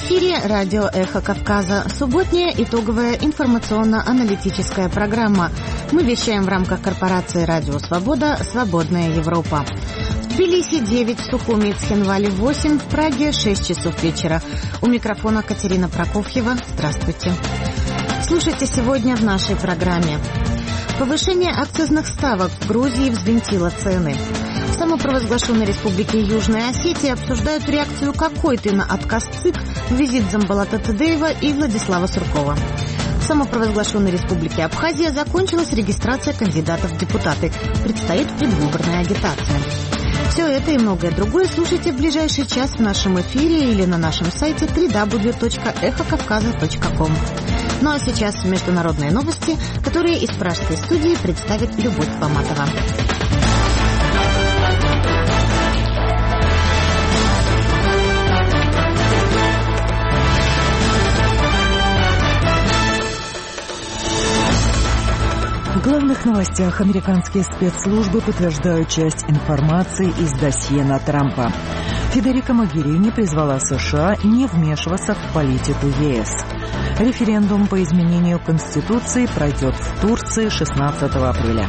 эфире радио «Эхо Кавказа». Субботняя итоговая информационно-аналитическая программа. Мы вещаем в рамках корпорации «Радио Свобода. Свободная Европа». В Тбилиси 9, в Сухуми и Цхинвале 8, в Праге 6 часов вечера. У микрофона Катерина Прокофьева. Здравствуйте. Слушайте сегодня в нашей программе. Повышение акцизных ставок в Грузии взвинтило цены. В самопровозглашенной республике Южная Осетия обсуждают реакцию какой-то на отказ ЦИК в визит Дзамбалата Тадеева и Владислава Суркова. В самопровозглашенной республике Абхазия закончилась регистрация кандидатов в депутаты. Предстоит предвыборная агитация. Все это и многое другое слушайте в ближайший час в нашем эфире или на нашем сайте www.эхокавказа.ком. Ну а сейчас международные новости, которые из пражской студии представит Любовь Поматова. В главных новостях американские спецслужбы подтверждают часть информации из досье на Трампа. Федерико Могерини призвала США не вмешиваться в политику ЕС. Референдум по изменению Конституции пройдет в Турции 16 апреля.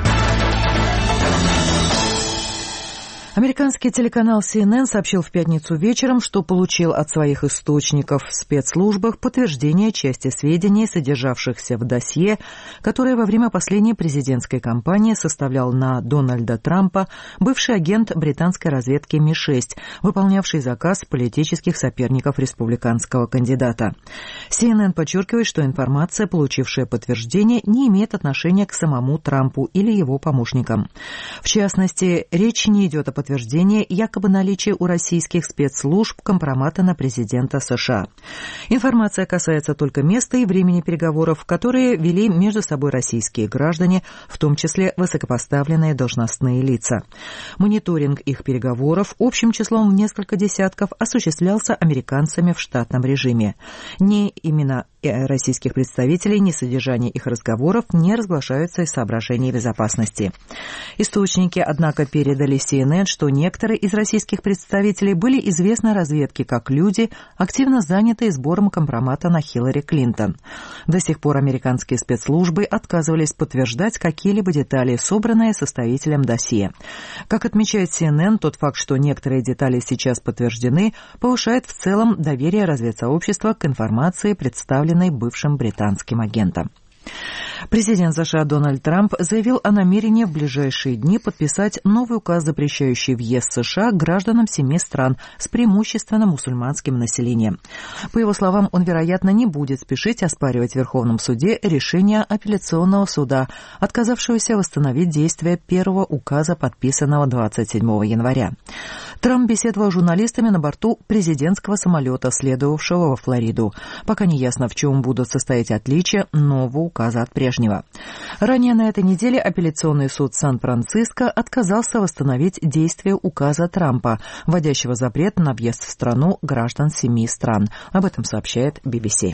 Американский телеканал CNN сообщил в пятницу вечером, что получил от своих источников в спецслужбах подтверждение части сведений, содержавшихся в досье, которое во время последней президентской кампании составлял на Дональда Трампа бывший агент британской разведки Ми-6, выполнявший заказ политических соперников республиканского кандидата. CNN подчеркивает, что информация, получившая подтверждение, не имеет отношения к самому Трампу или его помощникам. В частности, речь не идет о подтверждение якобы наличия у российских спецслужб компромата на президента США. Информация касается только места и времени переговоров, которые вели между собой российские граждане, в том числе высокопоставленные должностные лица. Мониторинг их переговоров общим числом в несколько десятков осуществлялся американцами в штатном режиме. Ни имена российских представителей, ни содержание их разговоров не разглашаются из соображений безопасности. Источники, однако, передали CNN, что некоторые из российских представителей были известны разведке как люди, активно занятые сбором компромата на Хиллари Клинтон. До сих пор американские спецслужбы отказывались подтверждать какие-либо детали, собранные составителем досье. Как отмечает CNN, тот факт, что некоторые детали сейчас подтверждены, повышает в целом доверие разведсообщества к информации, представленной бывшим британским агентом. Президент США Дональд Трамп заявил о намерении в ближайшие дни подписать новый указ, запрещающий въезд США гражданам 7 стран с преимущественно мусульманским населением. По его словам, он, вероятно, не будет спешить оспаривать в Верховном суде решение апелляционного суда, отказавшегося восстановить действие первого указа, подписанного 27 января. Трамп беседовал с журналистами на борту президентского самолета, следовавшего во Флориду. Пока не ясно, в чем будут состоять отличия нового указа от прежнего. Ранее на этой неделе апелляционный суд Сан-Франциско отказался восстановить действие указа Трампа, вводящего запрет на въезд в страну граждан 7 стран. Об этом сообщает BBC.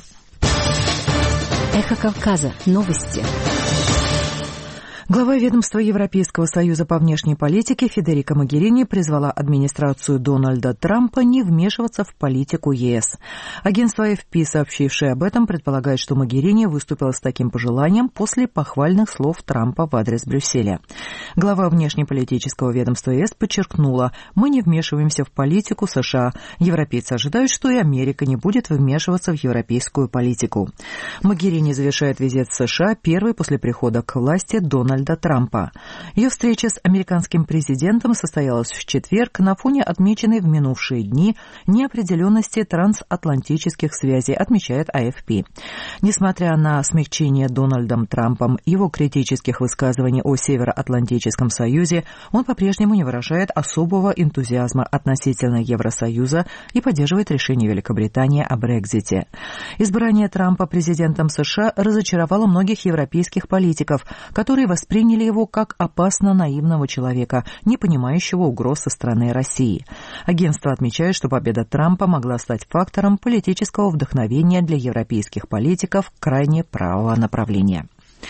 Эхо Кавказа. Новости. Глава ведомства Европейского союза по внешней политике Федерико Могерини призвала администрацию Дональда Трампа не вмешиваться в политику ЕС. Агентство AFP, сообщившее об этом, предполагает, что Могерини выступила с таким пожеланием после похвальных слов Трампа в адрес Брюсселя. Глава внешнеполитического ведомства ЕС подчеркнула: «Мы не вмешиваемся в политику США. Европейцы ожидают, что и Америка не будет вмешиваться в европейскую политику». Могерини завершает визит в США первый после прихода к власти Дональда Трампа. Ее встреча с американским президентом состоялась в четверг на фоне отмеченной в минувшие дни неопределенности трансатлантических связей, отмечает AFP. Несмотря на смягчение Дональдом Трампом его критических высказываний о Североатлантическом союзе, он по-прежнему не выражает особого энтузиазма относительно Евросоюза и поддерживает решение Великобритании о Брексите. Избрание Трампа президентом США разочаровало многих европейских политиков, которые восприняли его как опасно наивного человека, не понимающего угроз со стороны России. Агентство отмечает, что победа Трампа могла стать фактором политического вдохновения для европейских политиков крайне правого направления.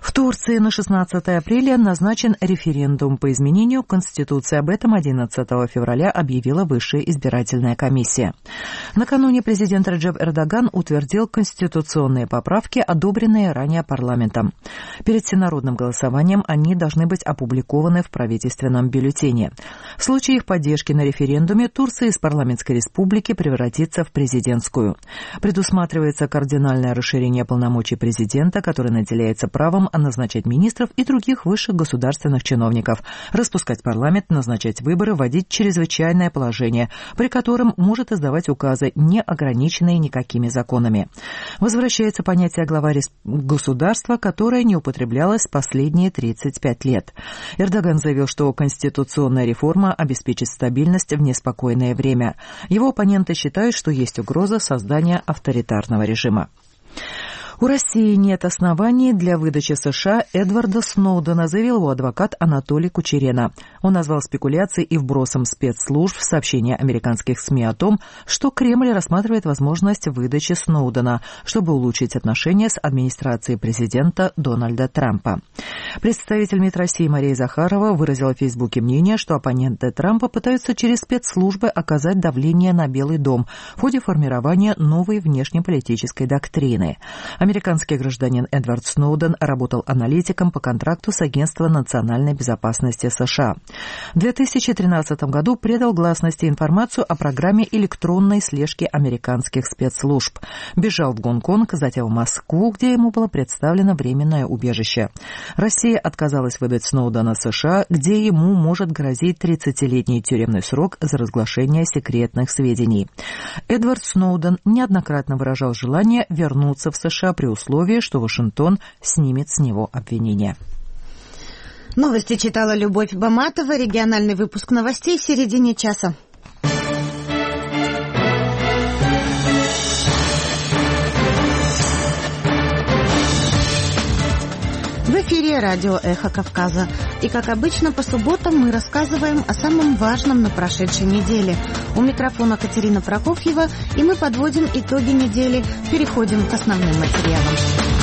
В Турции на 16 апреля назначен референдум по изменению Конституции. Об этом 11 февраля объявила Высшая избирательная комиссия. Накануне президент Реджеп Эрдоган утвердил конституционные поправки, одобренные ранее парламентом. Перед всенародным голосованием они должны быть опубликованы в правительственном бюллетене. В случае их поддержки на референдуме Турция из парламентской республики превратится в президентскую. Предусматривается кардинальное расширение полномочий президента, который наделяется правом назначать министров и других высших государственных чиновников, распускать парламент, назначать выборы, вводить чрезвычайное положение, при котором может издавать указы, не ограниченные никакими законами. Возвращается понятие глава государства, которое не употреблялось последние 35 лет. Эрдоган заявил, что конституционная реформа обеспечит стабильность в неспокойное время. Его оппоненты считают, что есть угроза создания авторитарного режима. У России нет оснований для выдачи США Эдварда Сноудена, заявил его адвокат Анатолий Кучерена. Он назвал спекуляцией и вбросом спецслужб в сообщения американских СМИ о том, что Кремль рассматривает возможность выдачи Сноудена, чтобы улучшить отношения с администрацией президента Дональда Трампа. Представитель МИД России Мария Захарова выразила в Фейсбуке мнение, что оппоненты Трампа пытаются через спецслужбы оказать давление на Белый дом в ходе формирования новой внешнеполитической доктрины. Американский гражданин Эдвард Сноуден работал аналитиком по контракту с Агентством национальной безопасности США. В 2013 году предал гласности информацию о программе электронной слежки американских спецслужб. Бежал в Гонконг, затем в Москву, где ему было представлено временное убежище. Россия отказалась выдать Сноудена США, где ему может грозить 30-летний тюремный срок за разглашение секретных сведений. Эдвард Сноуден неоднократно выражал желание вернуться в США при условии, что Вашингтон снимет с него обвинения. Новости читала Любовь Баматова. Региональный выпуск новостей в середине часа. В эфире радио «Эхо Кавказа». И, как обычно, по субботам мы рассказываем о самом важном на прошедшей неделе. У микрофона Катерина Прокофьева, и мы подводим итоги недели, переходим к основным материалам.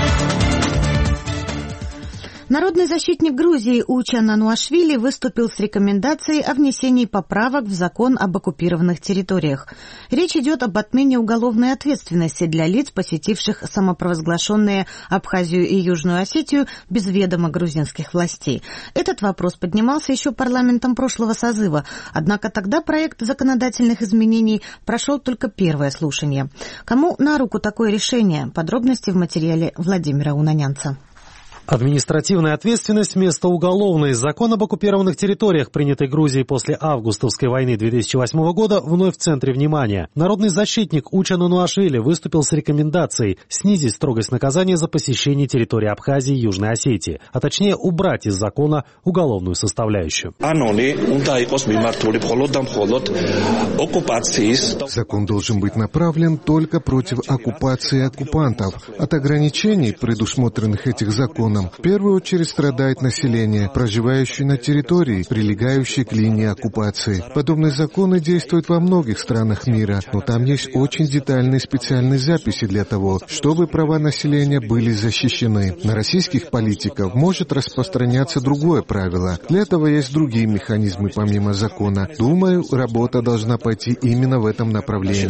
Народный защитник Грузии Учан Ануашвили выступил с рекомендацией о внесении поправок в закон об оккупированных территориях. Речь идет об отмене уголовной ответственности для лиц, посетивших самопровозглашенные Абхазию и Южную Осетию без ведома грузинских властей. Этот вопрос поднимался еще парламентом прошлого созыва, однако тогда проект законодательных изменений прошел только первое слушание. Кому на руку такое решение? Подробности в материале Владимира Унанянца. Административная ответственность вместо уголовной. Закон об оккупированных территориях, принятый Грузией после августовской войны 2008 года, вновь в центре внимания. Народный защитник Учан Ануашвили выступил с рекомендацией снизить строгость наказания за посещение территории Абхазии и Южной Осетии, а точнее убрать из закона уголовную составляющую. Закон должен быть направлен только против оккупации оккупантов. От ограничений, предусмотренных этим законом, в первую очередь страдает население, проживающее на территории, прилегающей к линии оккупации. Подобные законы действуют во многих странах мира, но там есть очень детальные специальные записи для того, чтобы права населения были защищены. На российских политиков может распространяться другое правило. Для этого есть другие механизмы помимо закона. Думаю, работа должна пойти именно в этом направлении.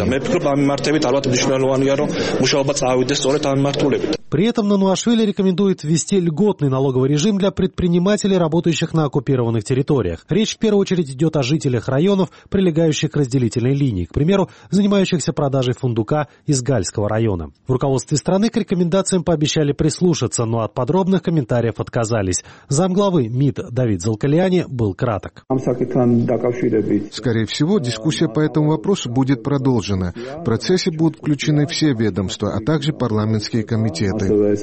При этом Ануашвили рекомендует ввести льготный налоговый режим для предпринимателей, работающих на оккупированных территориях. Речь в первую очередь идет о жителях районов, прилегающих к разделительной линии, к примеру, занимающихся продажей фундука из Гальского района. В руководстве страны к рекомендациям пообещали прислушаться, но от подробных комментариев отказались. Замглавы МИД Давид Залкалиани был краток. Скорее всего, дискуссия по этому вопросу будет продолжена. В процессе будут включены все ведомства, а также парламентские комитеты.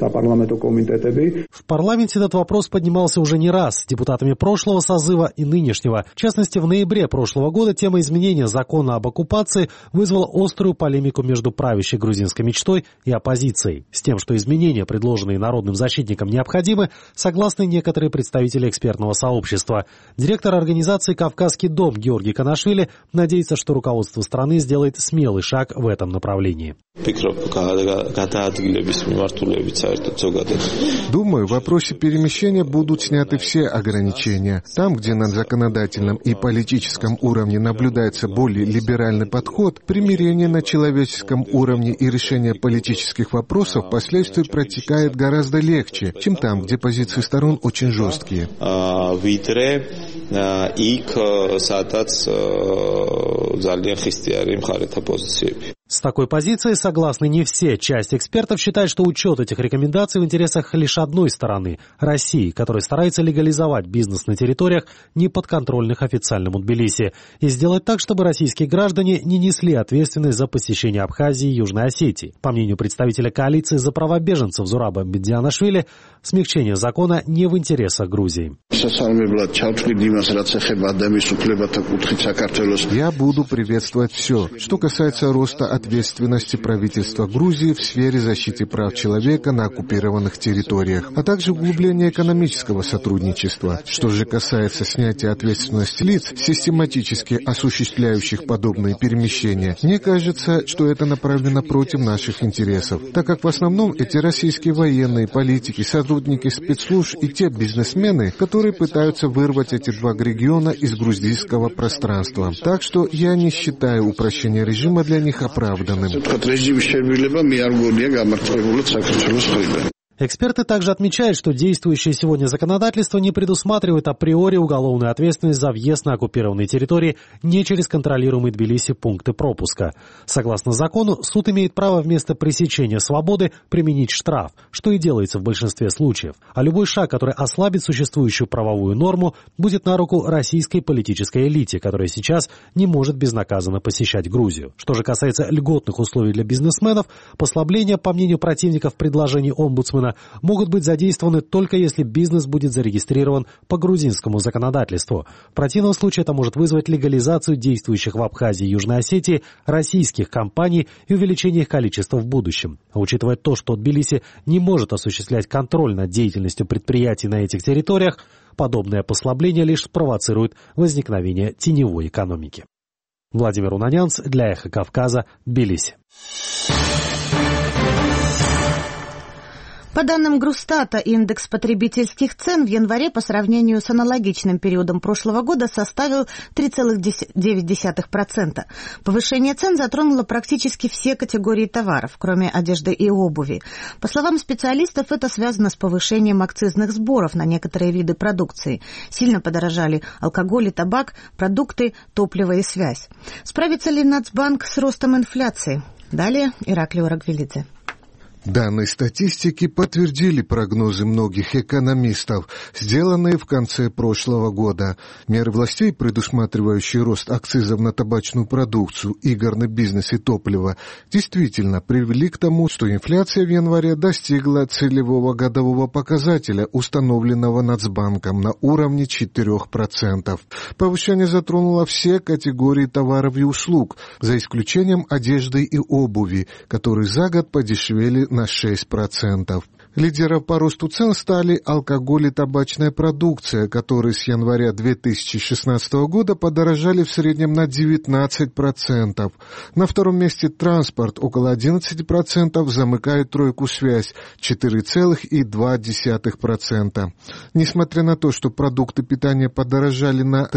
В парламенте этот вопрос поднимался уже не раз депутатами прошлого созыва и нынешнего. В частности, в ноябре прошлого года тема изменения закона об оккупации вызвала острую полемику между правящей грузинской мечтой и оппозицией. С тем, что изменения, предложенные народным защитником, необходимы, согласны некоторые представители экспертного сообщества. Директор организации «Кавказский дом» Георгий Канашвили надеется, что руководство страны сделает смелый шаг в этом направлении. Думаю, Думаю, в вопросе перемещения будут сняты все ограничения. Там, где на законодательном и политическом уровне наблюдается более либеральный подход, примирение на человеческом уровне и решение политических вопросов впоследствии протекает гораздо легче, чем там, где позиции сторон очень жесткие. С такой позицией согласны не все. Часть экспертов считает, что учет этих рекомендаций в интересах лишь одной стороны – России, которая старается легализовать бизнес на территориях, не подконтрольных официальному Тбилиси, и сделать так, чтобы российские граждане не несли ответственность за посещение Абхазии и Южной Осетии. По мнению представителя коалиции за права беженцев Зураба Медианашвили, смягчение закона не в интересах Грузии. Я буду приветствовать все, что касается роста ответственности правительства Грузии в сфере защиты прав человека на оккупированных территориях, а также углубления экономического сотрудничества. Что же касается снятия ответственности лиц, систематически осуществляющих подобные перемещения, мне кажется, что это направлено против наших интересов, так как в основном эти российские военные, политики, сотрудники спецслужб и те бизнесмены, которые пытаются вырвать эти два региона из грузинского пространства. Так что я не считаю упрощение режима для них оправданным. Эксперты также отмечают, что действующее сегодня законодательство не предусматривает априори уголовную ответственность за въезд на оккупированные территории не через контролируемые Тбилиси пункты пропуска. Согласно закону, суд имеет право вместо пресечения свободы применить штраф, что и делается в большинстве случаев. А любой шаг, который ослабит существующую правовую норму, будет на руку российской политической элите, которая сейчас не может безнаказанно посещать Грузию. Что же касается льготных условий для бизнесменов, послабления, по мнению противников предложений омбудсмена, могут быть задействованы только если бизнес будет зарегистрирован по грузинскому законодательству. В противном случае это может вызвать легализацию действующих в Абхазии и Южной Осетии российских компаний и увеличение их количества в будущем. А учитывая то, что Тбилиси не может осуществлять контроль над деятельностью предприятий на этих территориях, подобное послабление лишь спровоцирует возникновение теневой экономики. Владимир Унанянц для Эхо Кавказа, Тбилиси. По данным Грустата, индекс потребительских цен в январе по сравнению с аналогичным периодом прошлого года составил 3,9%. Повышение цен затронуло практически все категории товаров, кроме одежды и обуви. По словам специалистов, это связано с повышением акцизных сборов на некоторые виды продукции. Сильно подорожали алкоголь и табак, продукты, топливо и связь. Справится ли Нацбанк с ростом инфляции? Далее Ираклий Орагвелидзе. Данные статистики подтвердили прогнозы многих экономистов, сделанные в конце прошлого года. Меры властей, предусматривающие рост акцизов на табачную продукцию, игорный бизнес и топливо, действительно привели к тому, что инфляция в январе достигла целевого годового показателя, установленного Нацбанком на уровне 4%. Повышение затронуло все категории товаров и услуг, за исключением одежды и обуви, которые за год подешевели на 6%. Лидером по росту цен стали алкоголь и табачная продукция, которые с января 2016 года подорожали в среднем на 19%. На втором месте транспорт, около 11%, замыкает тройку связь, 4,2%. Несмотря на то, что продукты питания подорожали на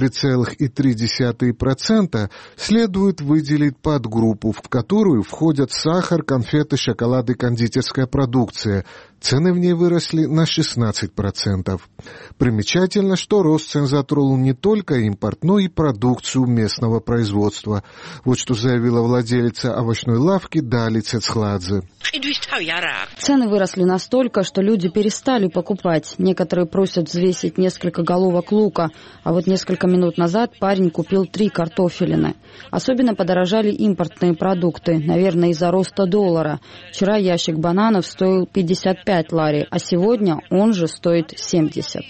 3,3%, следует выделить подгруппу, в которую входят сахар, конфеты, шоколад и кондитерская продукция. Цены в ней выросли на 16%. Примечательно, что рост цен затронул не только импорт, но и продукцию местного производства. Вот что заявила владелица овощной лавки Дали Цецхладзе. Цены выросли настолько, что люди перестали покупать. Некоторые просят взвесить несколько головок лука, а вот несколько минут назад парень купил 3 картофелины. Особенно подорожали импортные продукты, наверное, из-за роста доллара. Вчера ящик бананов стоил 55 лари, а сегодня он же стоит 70.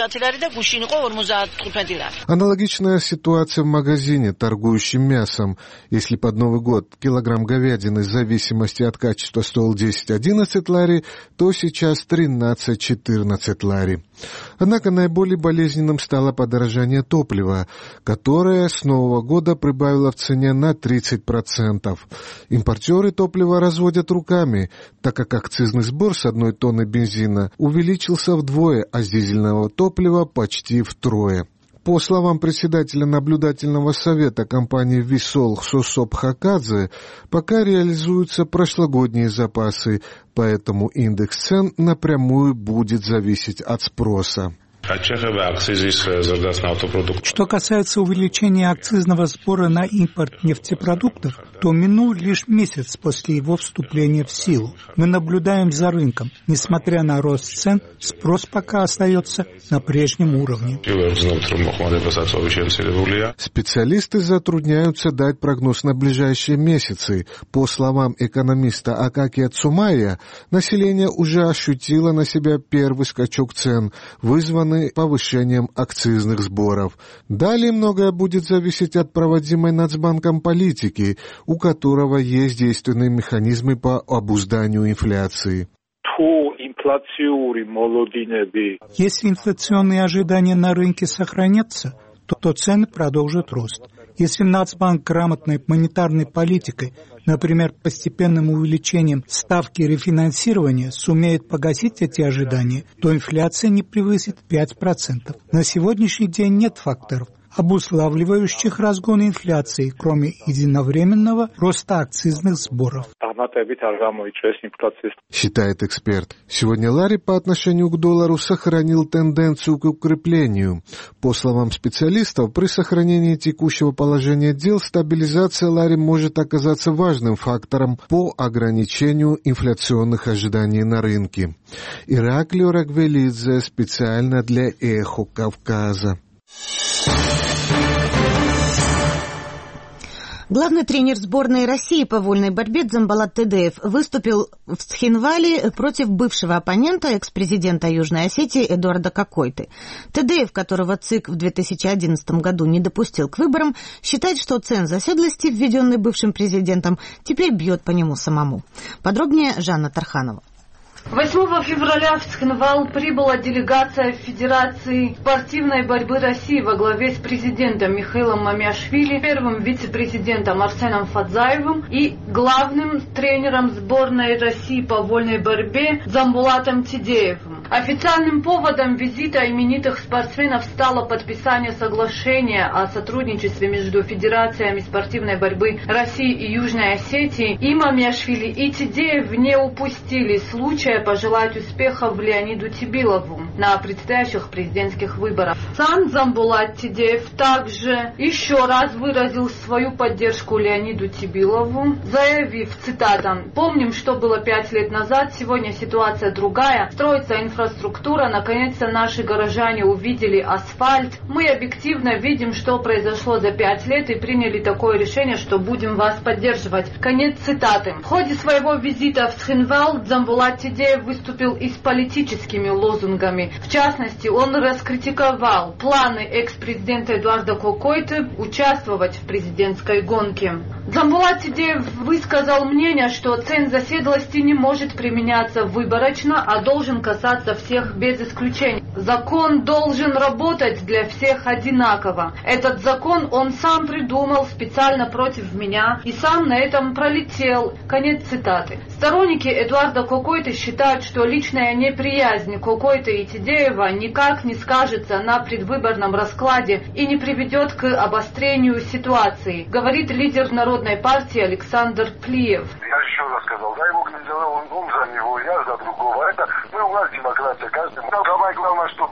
Аналогичная ситуация в магазине, торгующем мясом. Если под Новый год килограмм говядины в зависимости от качества стоил 10-11 лари, то сейчас 13-14 лари. Однако наиболее болезненным стало подорожание топлива, которое с Нового года прибавило в цене на 30%. Импортеры топлива разводят руками, так как акцизный сбор с 1 одной тонны бензина увеличился вдвое, а с дизельного топлива почти втрое. По словам председателя наблюдательного совета компании «Висол» Хсосоп Хакадзе, пока реализуются прошлогодние запасы, поэтому индекс цен напрямую будет зависеть от спроса. Что касается увеличения акцизного сбора на импорт нефтепродуктов, то минул лишь месяц после его вступления в силу. Мы наблюдаем за рынком. Несмотря на рост цен, спрос пока остается на прежнем уровне. Специалисты затрудняются дать прогноз на ближайшие месяцы. По словам экономиста Акакия Цумая, население уже ощутило на себя первый скачок цен, вызванный повышением акцизных сборов. Далее многое будет зависеть от проводимой Нацбанком политики, у которого есть действенные механизмы по обузданию инфляции. Если инфляционные ожидания на рынке сохранятся, то цены продолжат рост. Если Нацбанк грамотной монетарной политикой, например, постепенным увеличением ставки рефинансирования, сумеет погасить эти ожидания, то инфляция не превысит 5%. На сегодняшний день нет факторов, обуславливающих разгон инфляции, кроме единовременного роста акцизных сборов. Считает эксперт. Сегодня лари по отношению к доллару сохранил тенденцию к укреплению. По словам специалистов, при сохранении текущего положения дел стабилизация лари может оказаться важным фактором по ограничению инфляционных ожиданий на рынке. Ираклио Рагвелидзе специально для «Эхо Кавказа». Главный тренер сборной России по вольной борьбе Дзамбалат Тедеев выступил в Цхинвале против бывшего оппонента, экс-президента Южной Осетии Эдуарда Кокойты. Тедеев, которого ЦИК в 2011 году не допустил к выборам, считает, что ценз оседлости, введенный бывшим президентом, теперь бьет по нему самому. Подробнее Жанна Тарханова. 8 февраля в Цхинвал прибыла делегация Федерации спортивной борьбы России во главе с президентом Михаилом Мамиашвили, первым вице-президентом Арсеном Фадзаевым и главным тренером сборной России по вольной борьбе Дзамбулатом Тидеевым. Официальным поводом визита именитых спортсменов стало подписание соглашения о сотрудничестве между Федерациями спортивной борьбы России и Южной Осетии. И Мамиашвили, и Тидеев не упустили случая пожелать успехов Леониду Тибилову на предстоящих президентских выборах. Сам Дзамбулат Тидеев также еще раз выразил свою поддержку Леониду Тибилову, заявив, цитата: «Помним, что было 5 лет назад, сегодня ситуация другая, строится инфраструктура, наконец-то наши горожане увидели асфальт. Мы объективно видим, что произошло за 5 лет и приняли такое решение, что будем вас поддерживать». Конец цитаты. В ходе своего визита в Цхинвал Дзамбулат Тидеев выступил и с политическими лозунгами. В частности, он раскритиковал планы экс-президента Эдуарда Кокойты участвовать в президентской гонке. Дзамбулат Тидеев высказал мнение, что ценз оседлости не может применяться выборочно, а должен касаться всех без исключения. Закон должен работать для всех одинаково. Этот закон он сам придумал специально против меня и сам на этом пролетел. Конец цитаты. Сторонники Эдуарда Кокойты считают, что личная неприязнь Кокойты и Тидеева никак не скажется на предвыборном раскладе и не приведет к обострению ситуации, говорит лидер Народной партии Александр Плиев. Я еще раз сказал, дай Бог не делал, он за него, я за другого. Это мы у нас демократия, каждый. Самое главное, что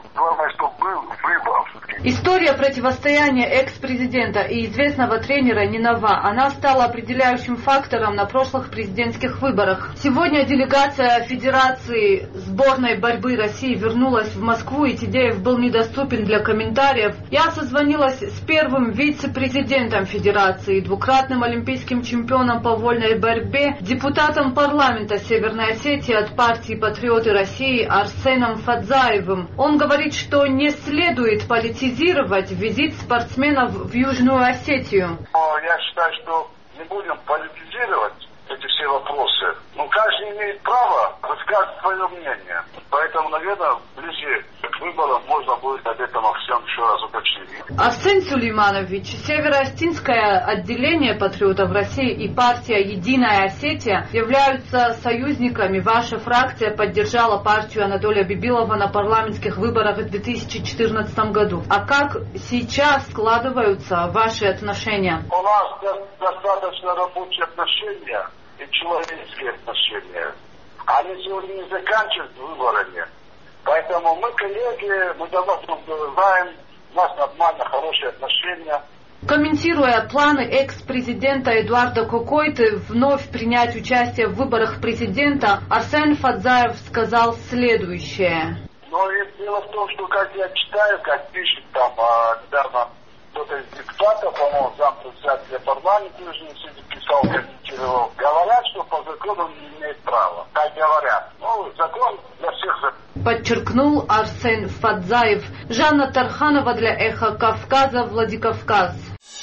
был выбор. История противостояния экс-президента и известного тренера не нова. Она стала определяющим фактором на прошлых президентских выборах. Сегодня делегация Федерации сборной борьбы России вернулась в Москву, и Тидеев был недоступен для комментариев. Я созвонилась с первым вице-президентом Федерации, двукратным олимпийским чемпионом по вольной борьбе, депутатом парламента Северной Осетии от партии «Патриоты России» Арсеном Фадзаевым. Он говорит, что не следует политизировать визит спортсменов в Южную Осетию. Я считаю, что не будем политизировать эти все вопросы. Но каждый имеет право высказать свое мнение. Поэтому, наверное, ближе к выборов можно будет об этом во всем еще раз уточнить. Арсен Сулейманович, Северо-Остинское отделение патриотов России и партия «Единая Осетия» являются союзниками. Ваша фракция поддержала партию Анатолия Бибилова на парламентских выборах в 2014 году. А как сейчас складываются ваши отношения? У нас достаточно рабочие отношения и человеческие отношения. Они сегодня не заканчиваются выборами. Поэтому мы коллеги, мы давно друг друга знаем, у нас нормально, хорошие отношения. Комментируя планы экс-президента Эдуарда Кокойты вновь принять участие в выборах президента, Арсен Фадзаев сказал следующее. Но дело в том, что как я читаю, как пишет там недавно кто-то из депутатов, по-моему, зампредседателя парламента Южной Осетии писал, комментировал, говорят, что по закону не имеет права. Так говорят. Ну, закон для всех закон. Подчеркнул Арсен Фадзаев. Жанна Тарханова для «Эхо Кавказа», Владикавказ.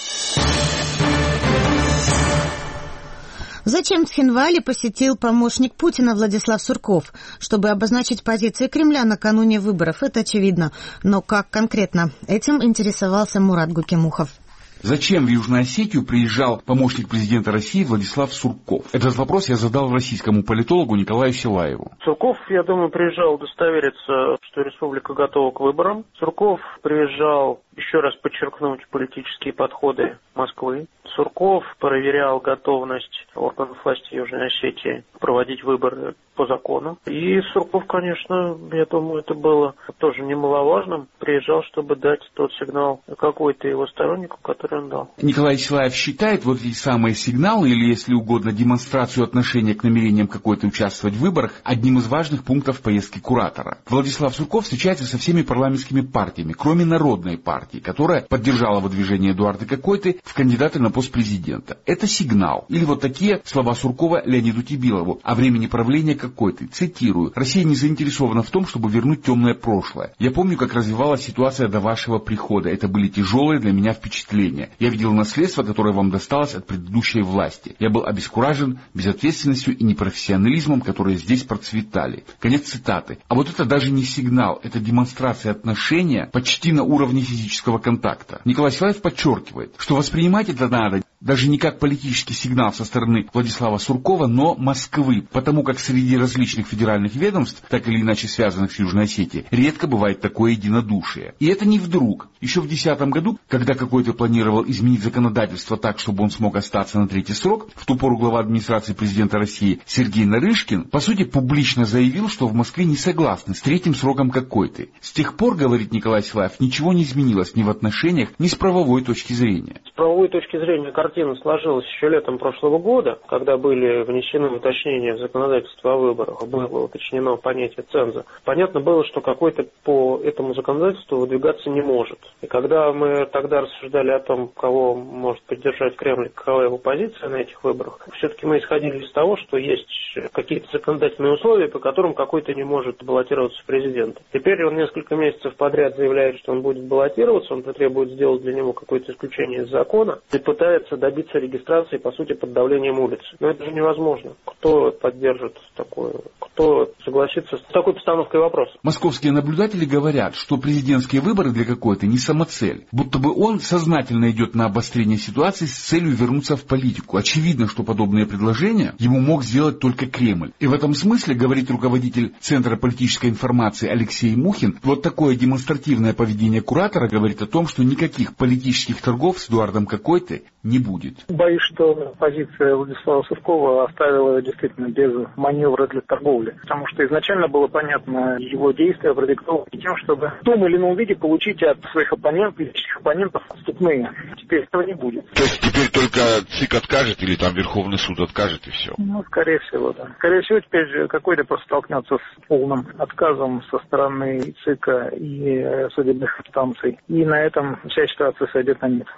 Зачем Цхинвали посетил помощник Путина Владислав Сурков? Чтобы обозначить позиции Кремля накануне выборов, это очевидно. Но как конкретно? Этим интересовался Мурат Гукимухов. Зачем в Южную Осетию приезжал помощник президента России Владислав Сурков? Этот вопрос я задал российскому политологу Николаю Силаеву. Сурков, я думаю, приезжал удостовериться, что республика готова к выборам. Сурков приезжал еще раз подчеркнуть политические подходы Москвы. Сурков проверял готовность органов власти Южной Осетии проводить выборы по закону. И Сурков, конечно, я думаю, это было тоже немаловажным. Приезжал, чтобы дать тот сигнал какой-то его стороннику, который он дал. Николай Силаев считает вот эти самые сигналы, или, если угодно, демонстрацию отношения к намерениям какой-то участвовать в выборах, одним из важных пунктов поездки куратора. Владислав Сурков встречается со всеми парламентскими партиями, кроме Народной партии, которая поддержала выдвижение Эдуарда Кокойты в кандидаты на пост президента. Это сигнал. Или вот такие слова Суркова Леониду Тибилову о времени правления Кокойты. Цитирую. «Россия не заинтересована в том, чтобы вернуть темное прошлое. Я помню, как развивалась ситуация до вашего прихода. Это были тяжелые для меня впечатления. Я видел наследство, которое вам досталось от предыдущей власти. Я был обескуражен безответственностью и непрофессионализмом, которые здесь процветали». Конец цитаты. А вот это даже не сигнал, это демонстрация отношения почти на уровне физического контакта. Николай Силаев подчеркивает, что воспринимать это надо даже не как политический сигнал со стороны Владислава Суркова, но Москвы, потому как среди различных федеральных ведомств, так или иначе связанных с Южной Осетией, редко бывает такое единодушие. И это не вдруг. Еще в 2010 году, когда Кокойта планировал изменить законодательство так, чтобы он смог остаться на третий срок, в ту пору глава администрации президента России Сергей Нарышкин, по сути, публично заявил, что в Москве не согласны с третьим сроком Кокойты. С тех пор, говорит Николай Силаев, ничего не изменилось ни в отношениях, ни с правовой точки зрения. С правовой точки зрения картина сложилась еще летом прошлого года, когда были внесены уточнения в законодательство о выборах, было уточнено понятие ценза. Понятно было, что Кокойта по этому законодательству выдвигаться не может. И когда мы тогда рассуждали о том, кого может поддержать Кремль, какова его позиция на этих выборах, все-таки мы исходили из того, что есть какие-то законодательные условия, по которым Кокойта не может баллотироваться в президенты. Теперь он несколько месяцев подряд заявляет, что он будет баллотироваться, он потребует сделать для него какое-то исключение из закона и пытается добиться регистрации, по сути, под давлением улицы. Но это же невозможно. Кто поддержит такое? Кто согласится с такой постановкой вопроса? Московские наблюдатели говорят, что президентские выборы для Кокойты не самоцель. Будто бы он сознательно идет на обострение ситуации с целью вернуться в политику. Очевидно, что подобные предложения ему мог сделать только Кремль. И в этом смысле, говорит руководитель Центра политической информации Алексей Мухин, вот такое демонстративное поведение куратора говорит о том, что никаких политических торгов с Эдуардом Кокойтой не будет. Боюсь, что позиция Владислава Суркова оставила действительно без маневра для торговли. Потому что изначально было понятно, его действия продиктованы тем, чтобы в том или ином виде получить от своих оппонентов отступные. Теперь этого не будет. То есть теперь только ЦИК откажет или там Верховный суд откажет и все? Ну, скорее всего, да. Скорее всего, теперь Кокойта просто столкнется с полным отказом со стороны ЦИКа и судебных инстанций. И на этом вся ситуация сойдет на нет. И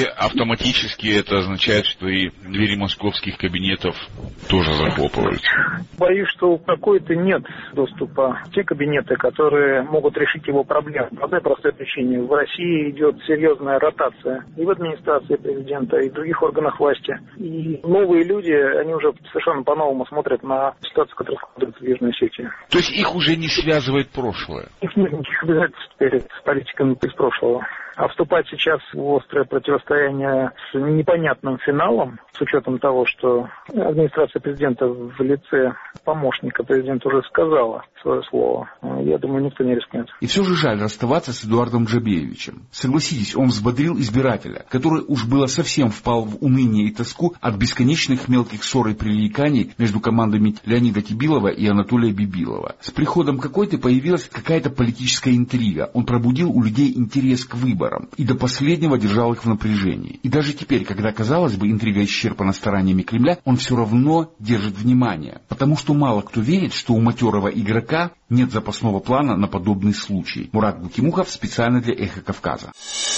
автоматически это означает, что и двери московских кабинетов тоже захлопывают? Боюсь, что у какой-то нет доступа в те кабинеты, которые могут решить его проблемы. По одной простой причине. В России идет серьезная ротация и в администрации президента, и в других органах власти. И новые люди, они уже совершенно по-новому смотрят на ситуацию, которая складывается в Южной Осетии. То есть их уже не связывает прошлое? Их нет никаких обязательств перед политиками из прошлого. А вступать сейчас в острое противостояние с непонятным финалом, с учетом того, что администрация президента в лице помощника президента уже сказала свое слово, я думаю, никто не рискнет. И все же жаль расставаться с Эдуардом Джабеевичем. Согласитесь, он взбодрил избирателя, который уж было совсем впал в уныние и тоску от бесконечных мелких ссор и пререканий между командами Леонида Кибилова и Анатолия Бибилова. С приходом какой-то появилась какая-то политическая интрига. Он пробудил у людей интерес к выборам и до последнего держал их в напряжении. И даже теперь, когда, казалось бы, интрига исчерпана стараниями Кремля, он все равно держит внимание. Потому что мало кто верит, что у матерого игрока нет запасного плана на подобный случай. Мурат Бутимухов специально для «Эхо Кавказа».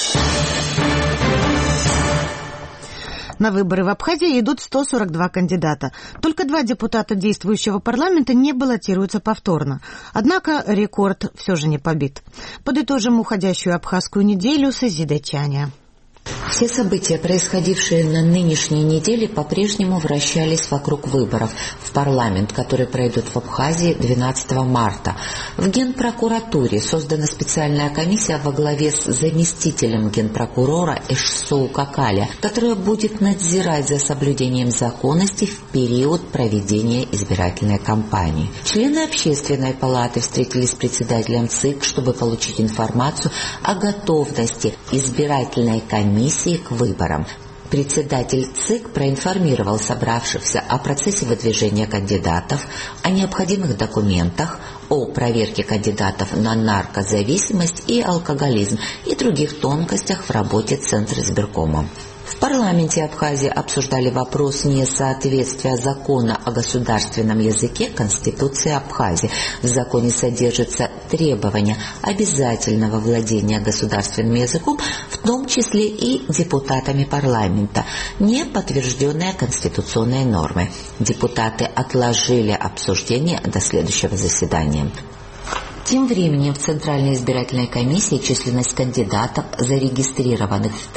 На выборы в Абхазии идут 142 кандидата. Только 2 депутата действующего парламента не баллотируются повторно. Однако рекорд все же не побит. Подытожим уходящую абхазскую неделю с Изидой Чаня. Все события, происходившие на нынешней неделе, по-прежнему вращались вокруг выборов в парламент, которые пройдут в Абхазии 12 марта. В Генпрокуратуре создана специальная комиссия во главе с заместителем генпрокурора Эшсоу Какаля, которая будет надзирать за соблюдением законности в период проведения избирательной кампании. Члены Общественной палаты встретились с председателем ЦИК, чтобы получить информацию о готовности избирательной комиссии к выборам. Председатель ЦИК проинформировал собравшихся о процессе выдвижения кандидатов, о необходимых документах, о проверке кандидатов на наркозависимость и алкоголизм и других тонкостях в работе Центра избиркома. В парламенте Абхазии обсуждали вопрос несоответствия закона о государственном языке Конституции Абхазии. В законе содержится требование обязательного владения государственным языком, в том числе и депутатами парламента, не подтвержденная конституционной нормой. Депутаты отложили обсуждение до следующего заседания. Тем временем в Центральной избирательной комиссии численность кандидатов, зарегистрированных в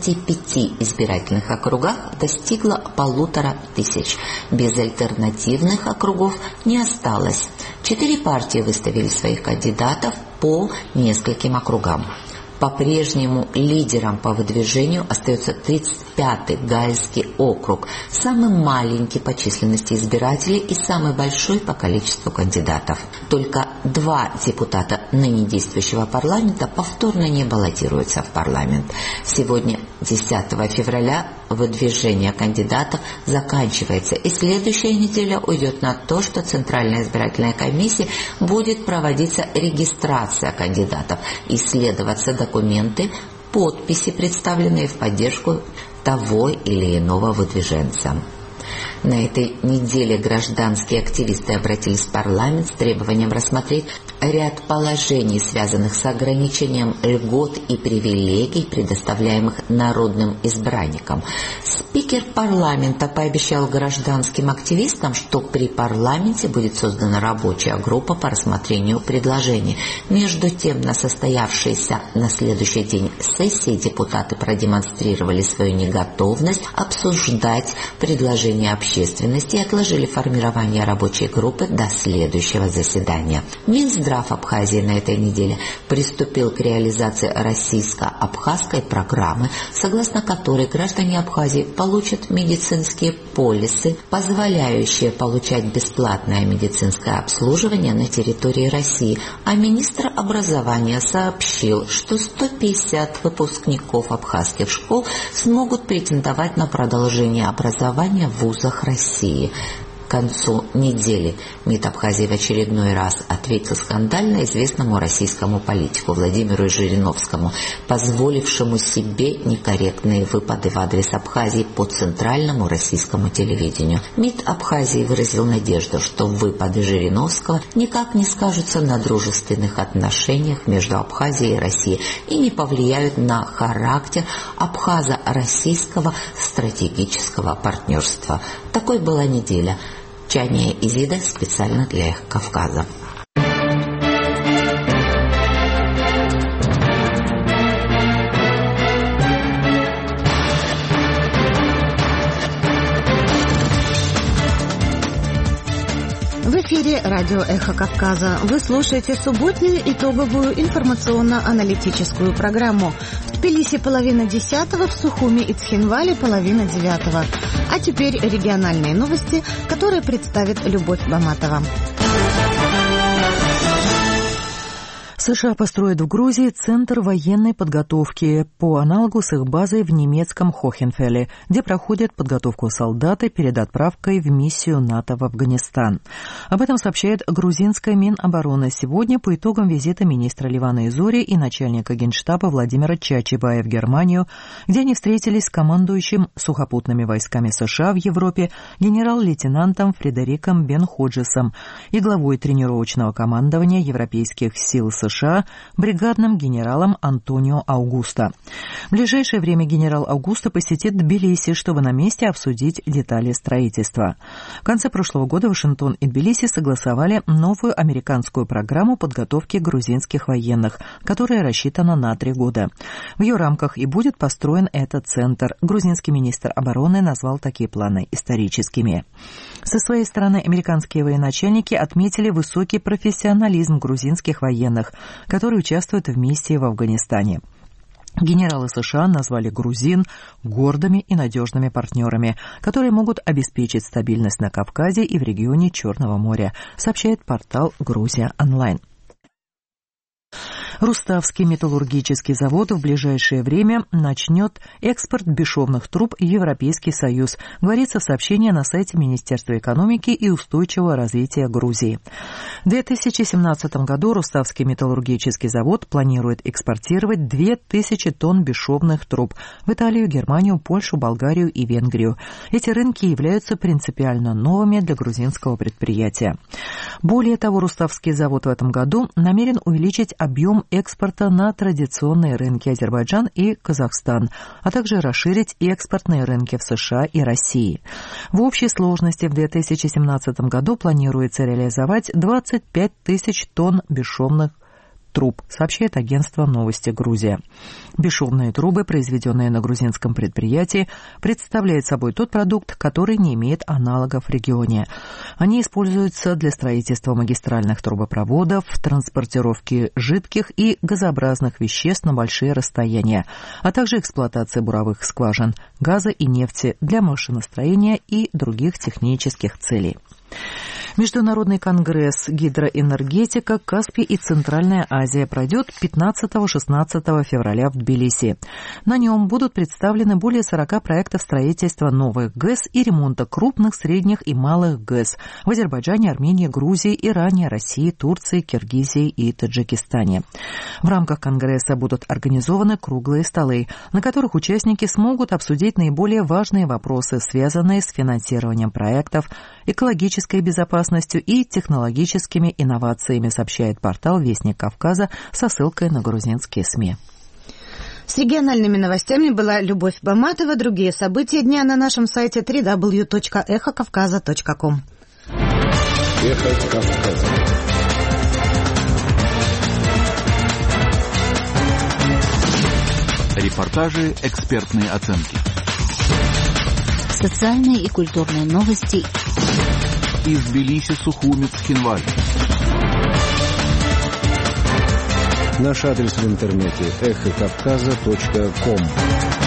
35 избирательных округах, достигла 1500. Безальтернативных округов не осталось. 4 партии выставили своих кандидатов по нескольким округам. По-прежнему лидером по выдвижению остается 35-й Гальский округ, самый маленький по численности избирателей и самый большой по количеству кандидатов. Только 2 депутата ныне действующего парламента повторно не баллотируются в парламент. Сегодня, 10 февраля, выдвижение кандидатов заканчивается, и следующая неделя уйдет на то, что Центральная избирательная комиссия будет проводиться регистрация кандидатов, исследоваться документы, подписи, представленные в поддержку того или иного выдвиженца. На этой неделе гражданские активисты обратились в парламент с требованием рассмотреть ряд положений, связанных с ограничением льгот и привилегий, предоставляемых народным избранникам. Спикер парламента пообещал гражданским активистам, что при парламенте будет создана рабочая группа по рассмотрению предложений. Между тем, на состоявшейся на следующий день сессии депутаты продемонстрировали свою неготовность обсуждать предложения общественности и отложили формирование рабочей группы до следующего заседания. Минздрав Абхазии на этой неделе приступил к реализации российско-абхазской программы, согласно которой граждане Абхазии получат медицинские полисы, позволяющие получать бесплатное медицинское обслуживание на территории России. А министр образования сообщил, что 150 выпускников абхазских школ смогут претендовать на продолжение образования в вузах России. концу недели МИД Абхазии в очередной раз ответил скандально известному российскому политику Владимиру Жириновскому, позволившему себе некорректные выпады в адрес Абхазии по центральному российскому телевидению. МИД Абхазии выразил надежду, что выпады Жириновского никак не скажутся на дружественных отношениях между Абхазией и Россией и не повлияют на характер абхазо-российского стратегического партнерства. Такой была неделя. Чания Изида специально для Эхо Кавказа. В эфире радио «Эхо Кавказа». Вы слушаете субботнюю итоговую информационно-аналитическую программу. В Тбилиси 9:30, в Сухуми и Цхинвале 8:30. А теперь региональные новости, которые представит Любовь Баматова. США построят в Грузии центр военной подготовки по аналогу с их базой в немецком Хохенфелле, где проходят подготовку солдаты перед отправкой в миссию НАТО в Афганистан. Об этом сообщает грузинская Минобороны сегодня по итогам визита министра Ливана Изори и начальника Генштаба Владимира Чачибая в Германию, где они встретились с командующим сухопутными войсками США в Европе генерал-лейтенантом Фредериком Бен-Ходжесом и главой тренировочного командования европейских сил США бригадным генералом Антонио Аугусто. В ближайшее время генерал Аугусто посетит Тбилиси, чтобы на месте обсудить детали строительства. В конце прошлого года Вашингтон и Тбилиси согласовали новую американскую программу подготовки грузинских военных, которая рассчитана на 3 года. В ее рамках и будет построен этот центр. Грузинский министр обороны назвал такие планы историческими. Со своей стороны, американские военачальники отметили высокий профессионализм грузинских военных, которые участвуют в миссии в Афганистане. Генералы США назвали грузин гордыми и надежными партнерами, которые могут обеспечить стабильность на Кавказе и в регионе Черного моря, сообщает портал «Грузия онлайн». Руставский металлургический завод в ближайшее время начнет экспорт бесшовных труб в Европейский Союз, говорится в сообщении на сайте Министерства экономики и устойчивого развития Грузии. В 2017 году Руставский металлургический завод планирует экспортировать 2000 тонн бесшовных труб в Италию, Германию, Польшу, Болгарию и Венгрию. Эти рынки являются принципиально новыми для грузинского предприятия. Более того, Руставский завод в этом году намерен увеличить объем экспорта на традиционные рынки Азербайджан и Казахстан, а также расширить экспортные рынки в США и России. В общей сложности в 2017 году планируется реализовать 25 тысяч тонн бесшовных труб, сообщает агентство «Новости Грузия». Бесшовные трубы, произведенные на грузинском предприятии, представляют собой тот продукт, который не имеет аналогов в регионе. Они используются для строительства магистральных трубопроводов, транспортировки жидких и газообразных веществ на большие расстояния, а также эксплуатации буровых скважин, газа и нефти для машиностроения и других технических целей. Международный конгресс «Гидроэнергетика. Каспий и Центральная Азия» пройдет 15-16 февраля в Тбилиси. На нем будут представлены более 40 проектов строительства новых ГЭС и ремонта крупных, средних и малых ГЭС в Азербайджане, Армении, Грузии, Иране, России, Турции, Киргизии и Таджикистане. В рамках конгресса будут организованы круглые столы, на которых участники смогут обсудить наиболее важные вопросы, связанные с финансированием проектов, экологической безопасностью и технологическими инновациями, сообщает портал «Вестник Кавказа» со ссылкой на грузинские СМИ. С региональными новостями была Любовь Баматова. Другие события дня на нашем сайте www.эхокавказа.ком. Эхо Кавказа. Репортажи, экспертные оценки. Социальные и культурные новости из Тбилиси, Сухуми, Цхинваль. Наш адрес в интернете эхокавказа.ком.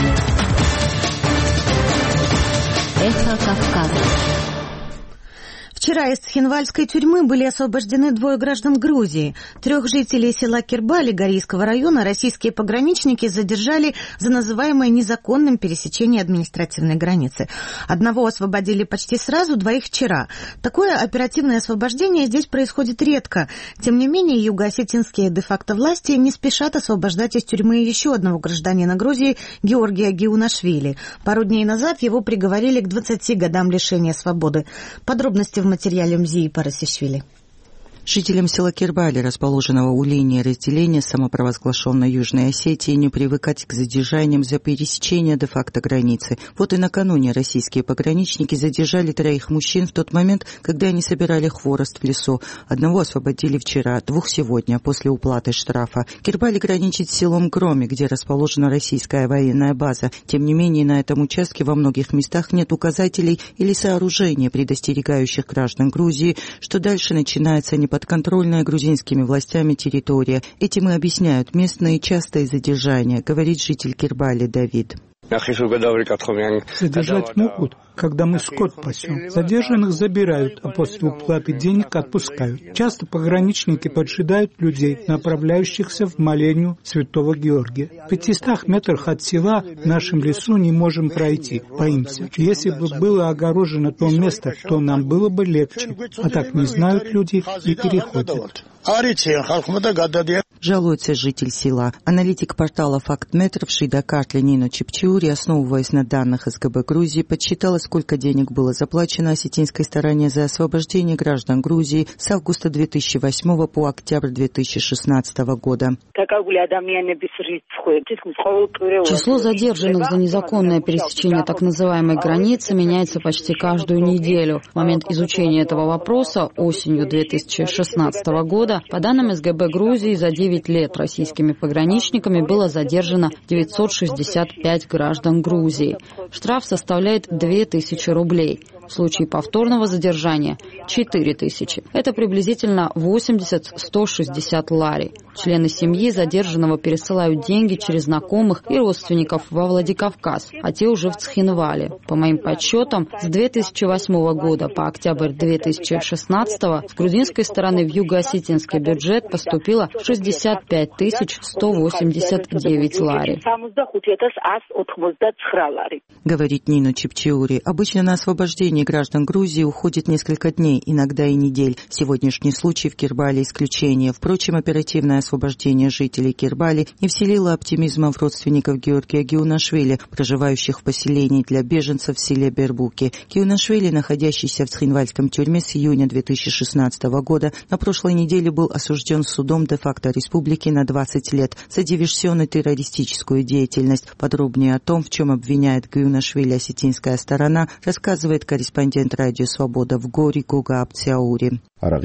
Эхо Кавказа. Вчера из Цхинвальской тюрьмы были освобождены 2 граждан Грузии. 3 жителей села Кирбали Горийского района российские пограничники задержали за называемое незаконным пересечение административной границы. Одного освободили почти сразу, 2 вчера. Такое оперативное освобождение здесь происходит редко. Тем не менее, юго-осетинские де-факто власти не спешат освобождать из тюрьмы еще одного гражданина Грузии Георгия Геунашвили. Пару дней назад его приговорили к 20 годам лишения свободы. Подробности в материале Мзии Парасишвили. Жителям села Кирбали, расположенного у линии разделения самопровозглашенной Южной Осетии, не привыкать к задержаниям за пересечение де-факто границы. Вот и накануне российские пограничники задержали 3 мужчин в тот момент, когда они собирали хворост в лесу. Одного освободили вчера, 2 сегодня, после уплаты штрафа. Кирбали граничит с селом Громи, где расположена российская военная база. Тем не менее, на этом участке во многих местах нет указателей или сооружений, предостерегающих граждан Грузии, что дальше начинается неподконтрольная грузинскими властями территория. Этим и объясняют местные частые задержания, говорит житель Кирбали Давид. Задержать могут, когда мы скот пасем. Задержанных забирают, а после уплаты денег отпускают. Часто пограничники поджидают людей, направляющихся в молению Святого Георгия. В 500 метрах от села в нашем лесу не можем пройти, боимся. Если бы было огорожено то место, то нам было бы легче. А так не знают люди и переходят. Жалуется житель села. Аналитик портала «Фактметр» в Шидакартле Нино Чепчиури, основываясь на данных СГБ Грузии, подсчитала, сколько денег было заплачено осетинской стороне за освобождение граждан Грузии с августа 2008 по октябрь 2016 года. Число задержанных за незаконное пересечение так называемой границы меняется почти каждую неделю. В момент изучения этого вопроса осенью 2016 года, по данным СГБ Грузии, за 9 лет российскими пограничниками было задержано 965 граждан Грузии. Штраф составляет 2000 рублей. В случае повторного задержания – 4000. Это приблизительно 80-160 лари. Члены семьи задержанного пересылают деньги через знакомых и родственников во Владикавказ, а те уже в Цхинвале. По моим подсчетам, с 2008 года по октябрь 2016 с грузинской стороны в юго-осетинский бюджет поступило 65 189 лари. Говорит Нино Чепчиури. Обычно на освобождение граждан Грузии уходит несколько дней, иногда и недель. Сегодняшний случай в Кирбали исключение. Впрочем, оперативное освобождение жителей Кирбали не вселило оптимизма в родственников Георгия Геунашвили, проживающих в поселении для беженцев в селе Бербуки. Геунашвили, находящийся в Цхинвальском тюрьме с июня 2016 года, на прошлой неделе был осужден судом де-факто республики на 20 лет за диверсионную террористическую деятельность. Подробнее о том, в чем обвиняет Геунашвили осетинская сторона, рассказывает корреспондент Радио Свобода в Гори Гуга Апциаури.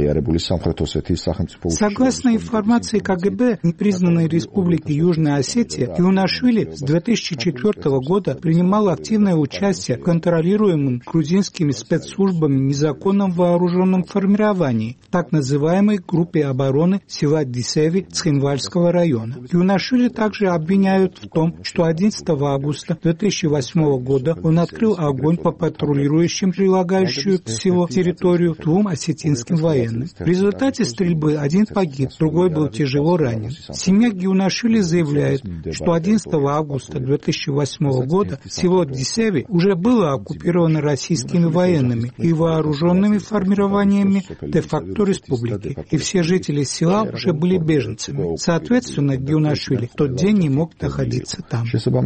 Согласно информации КГБ непризнанной республики Южная Осетия, Геунашвили с 2004 года принимал активное участие в контролируемом грузинскими спецслужбами незаконном вооруженном формировании, так называемой группе обороны села Дисеви Цхинвальского района. Геунашвили также обвиняют в том, что 11 августа 2008 года он открыл огонь по патрулирующим прилагающую к селу территорию 2 осетинским военным. В результате стрельбы один погиб, другой был тяжело ранен. Семья Геунашвили заявляет, что 11 августа 2008 года село Дисеви уже было оккупировано российскими военными и вооруженными формированиями де-факто республики, и все жители села уже были беженцами. Соответственно, Геунашвили в тот день не мог находиться там.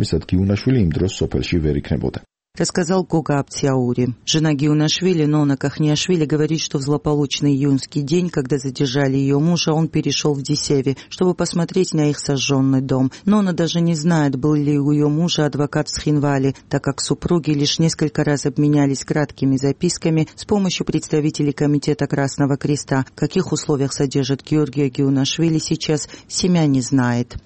Рассказал Гога Апциаури. Жена Геунашвили, Нона Кахниашвили, говорит, что в злополучный июньский день, когда задержали ее мужа, он перешел в Дисеви, чтобы посмотреть на их сожженный дом. Нона даже не знает, был ли у ее мужа адвокат в Цхинвале, так как супруги лишь несколько раз обменялись краткими записками с помощью представителей Комитета Красного Креста. В каких условиях содержат Георгия Геунашвили сейчас, семья не знает.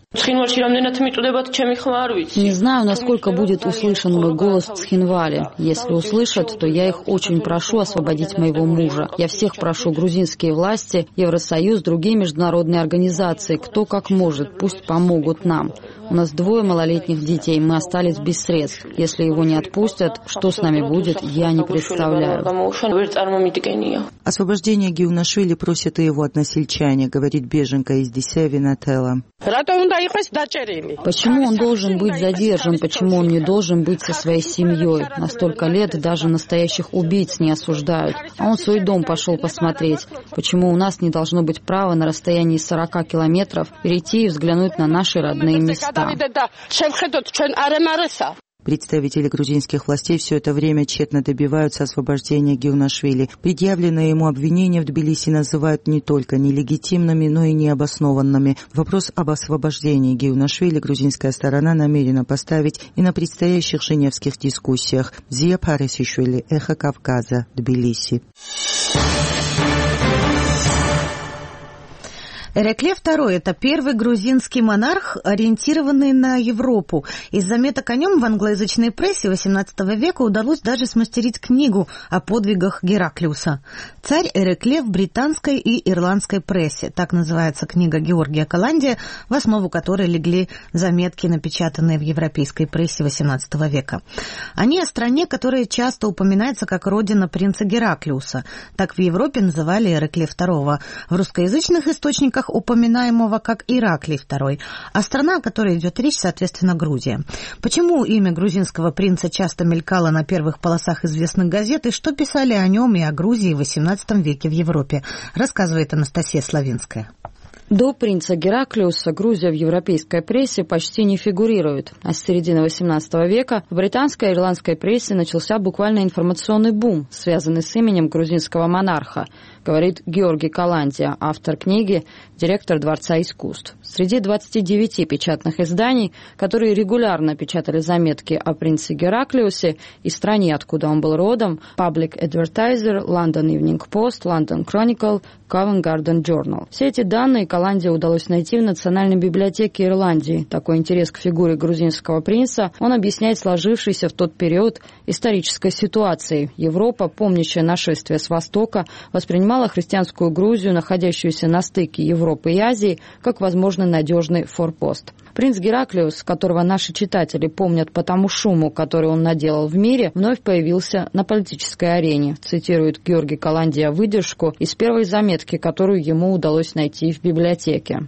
Не знаю, насколько будет услышан мой голос в Цхинвале. Если услышат, то я их очень прошу освободить моего мужа. Я всех прошу, грузинские власти, Евросоюз, другие международные организации, кто как может, пусть помогут нам. У нас 2 малолетних детей, мы остались без средств. Если его не отпустят, что с нами будет, я не представляю. Освобождение Гиунашвили просят и его односельчане, говорит беженка из Дисеви Нателла. Почему он должен быть задержан? Почему он не должен быть со своей семьей? На столько лет даже настоящих убийц не осуждают. А он в свой дом пошел посмотреть. Почему у нас не должно быть права на расстоянии 40 километров перейти и взглянуть на наши родные места? Представители грузинских властей все это время тщетно добиваются освобождения Гиунашвили. Предъявленные ему обвинения в Тбилиси называют не только нелегитимными, но и необоснованными. Вопрос об освобождении Гиунашвили грузинская сторона намерена поставить и на предстоящих женевских дискуссиях. Зия Парисишвили, Эхо Кавказа, Тбилиси. Эрекле II – это первый грузинский монарх, ориентированный на Европу. Из заметок о нем в англоязычной прессе XVIII века удалось даже смастерить книгу о подвигах Гераклиуса. «Царь Эрекле в британской и ирландской прессе». Так называется книга Георгия Каландия, в основу которой легли заметки, напечатанные в европейской прессе XVIII века. Они о стране, которая часто упоминается как родина принца Гераклиуса. Так в Европе называли Эрекле II. В русскоязычных источниках упоминаемого как Ираклий II, а страна, о которой идет речь, соответственно, Грузия. Почему имя грузинского принца часто мелькало на первых полосах известных газет и что писали о нем и о Грузии в XVIII веке в Европе, рассказывает Анастасия Славинская. До принца Гераклиуса Грузия в европейской прессе почти не фигурирует, а с середины XVIII века в британской и ирландской прессе начался буквально информационный бум, связанный с именем грузинского монарха, говорит Георгий Каландия, автор книги, директор Дворца искусств. Среди 29 печатных изданий, которые регулярно печатали заметки о принце Гераклиусе и стране, откуда он был родом, Public Advertiser, London Evening Post, London Chronicle, Covent Garden Journal. Все эти данные Каландии удалось найти в Национальной библиотеке Ирландии. Такой интерес к фигуре грузинского принца он объясняет сложившейся в тот период исторической ситуацией. Европа, помнящая нашествие с Востока, воспринимала христианскую Грузию, находящуюся на стыке Европы и Азии, как возможный надежный форпост. Принц Гераклиус, которого наши читатели помнят по тому шуму, который он наделал в мире, вновь появился на политической арене, цитирует Георгий Каландия выдержку из первой заметки, которую ему удалось найти в библиотеке.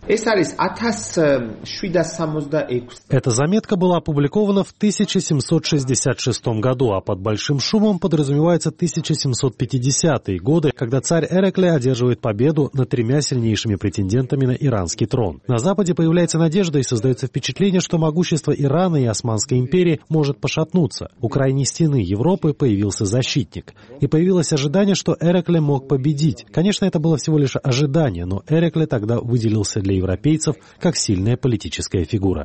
Эта заметка была опубликована в 1766 году, а под большим шумом подразумевается 1750-е годы, когда царь Эрекле одерживает победу над 3 сильнейшими претендентами на иранский трон. На Западе появляется надежда и создается впечатление, что могущество Ирана и Османской империи может пошатнуться. У крайней стены Европы появился защитник. И появилось ожидание, что Эрекле мог победить. Конечно, это было всего лишь ожидание, но Эрекле тогда выделился для европейцев как сильная политическая фигура.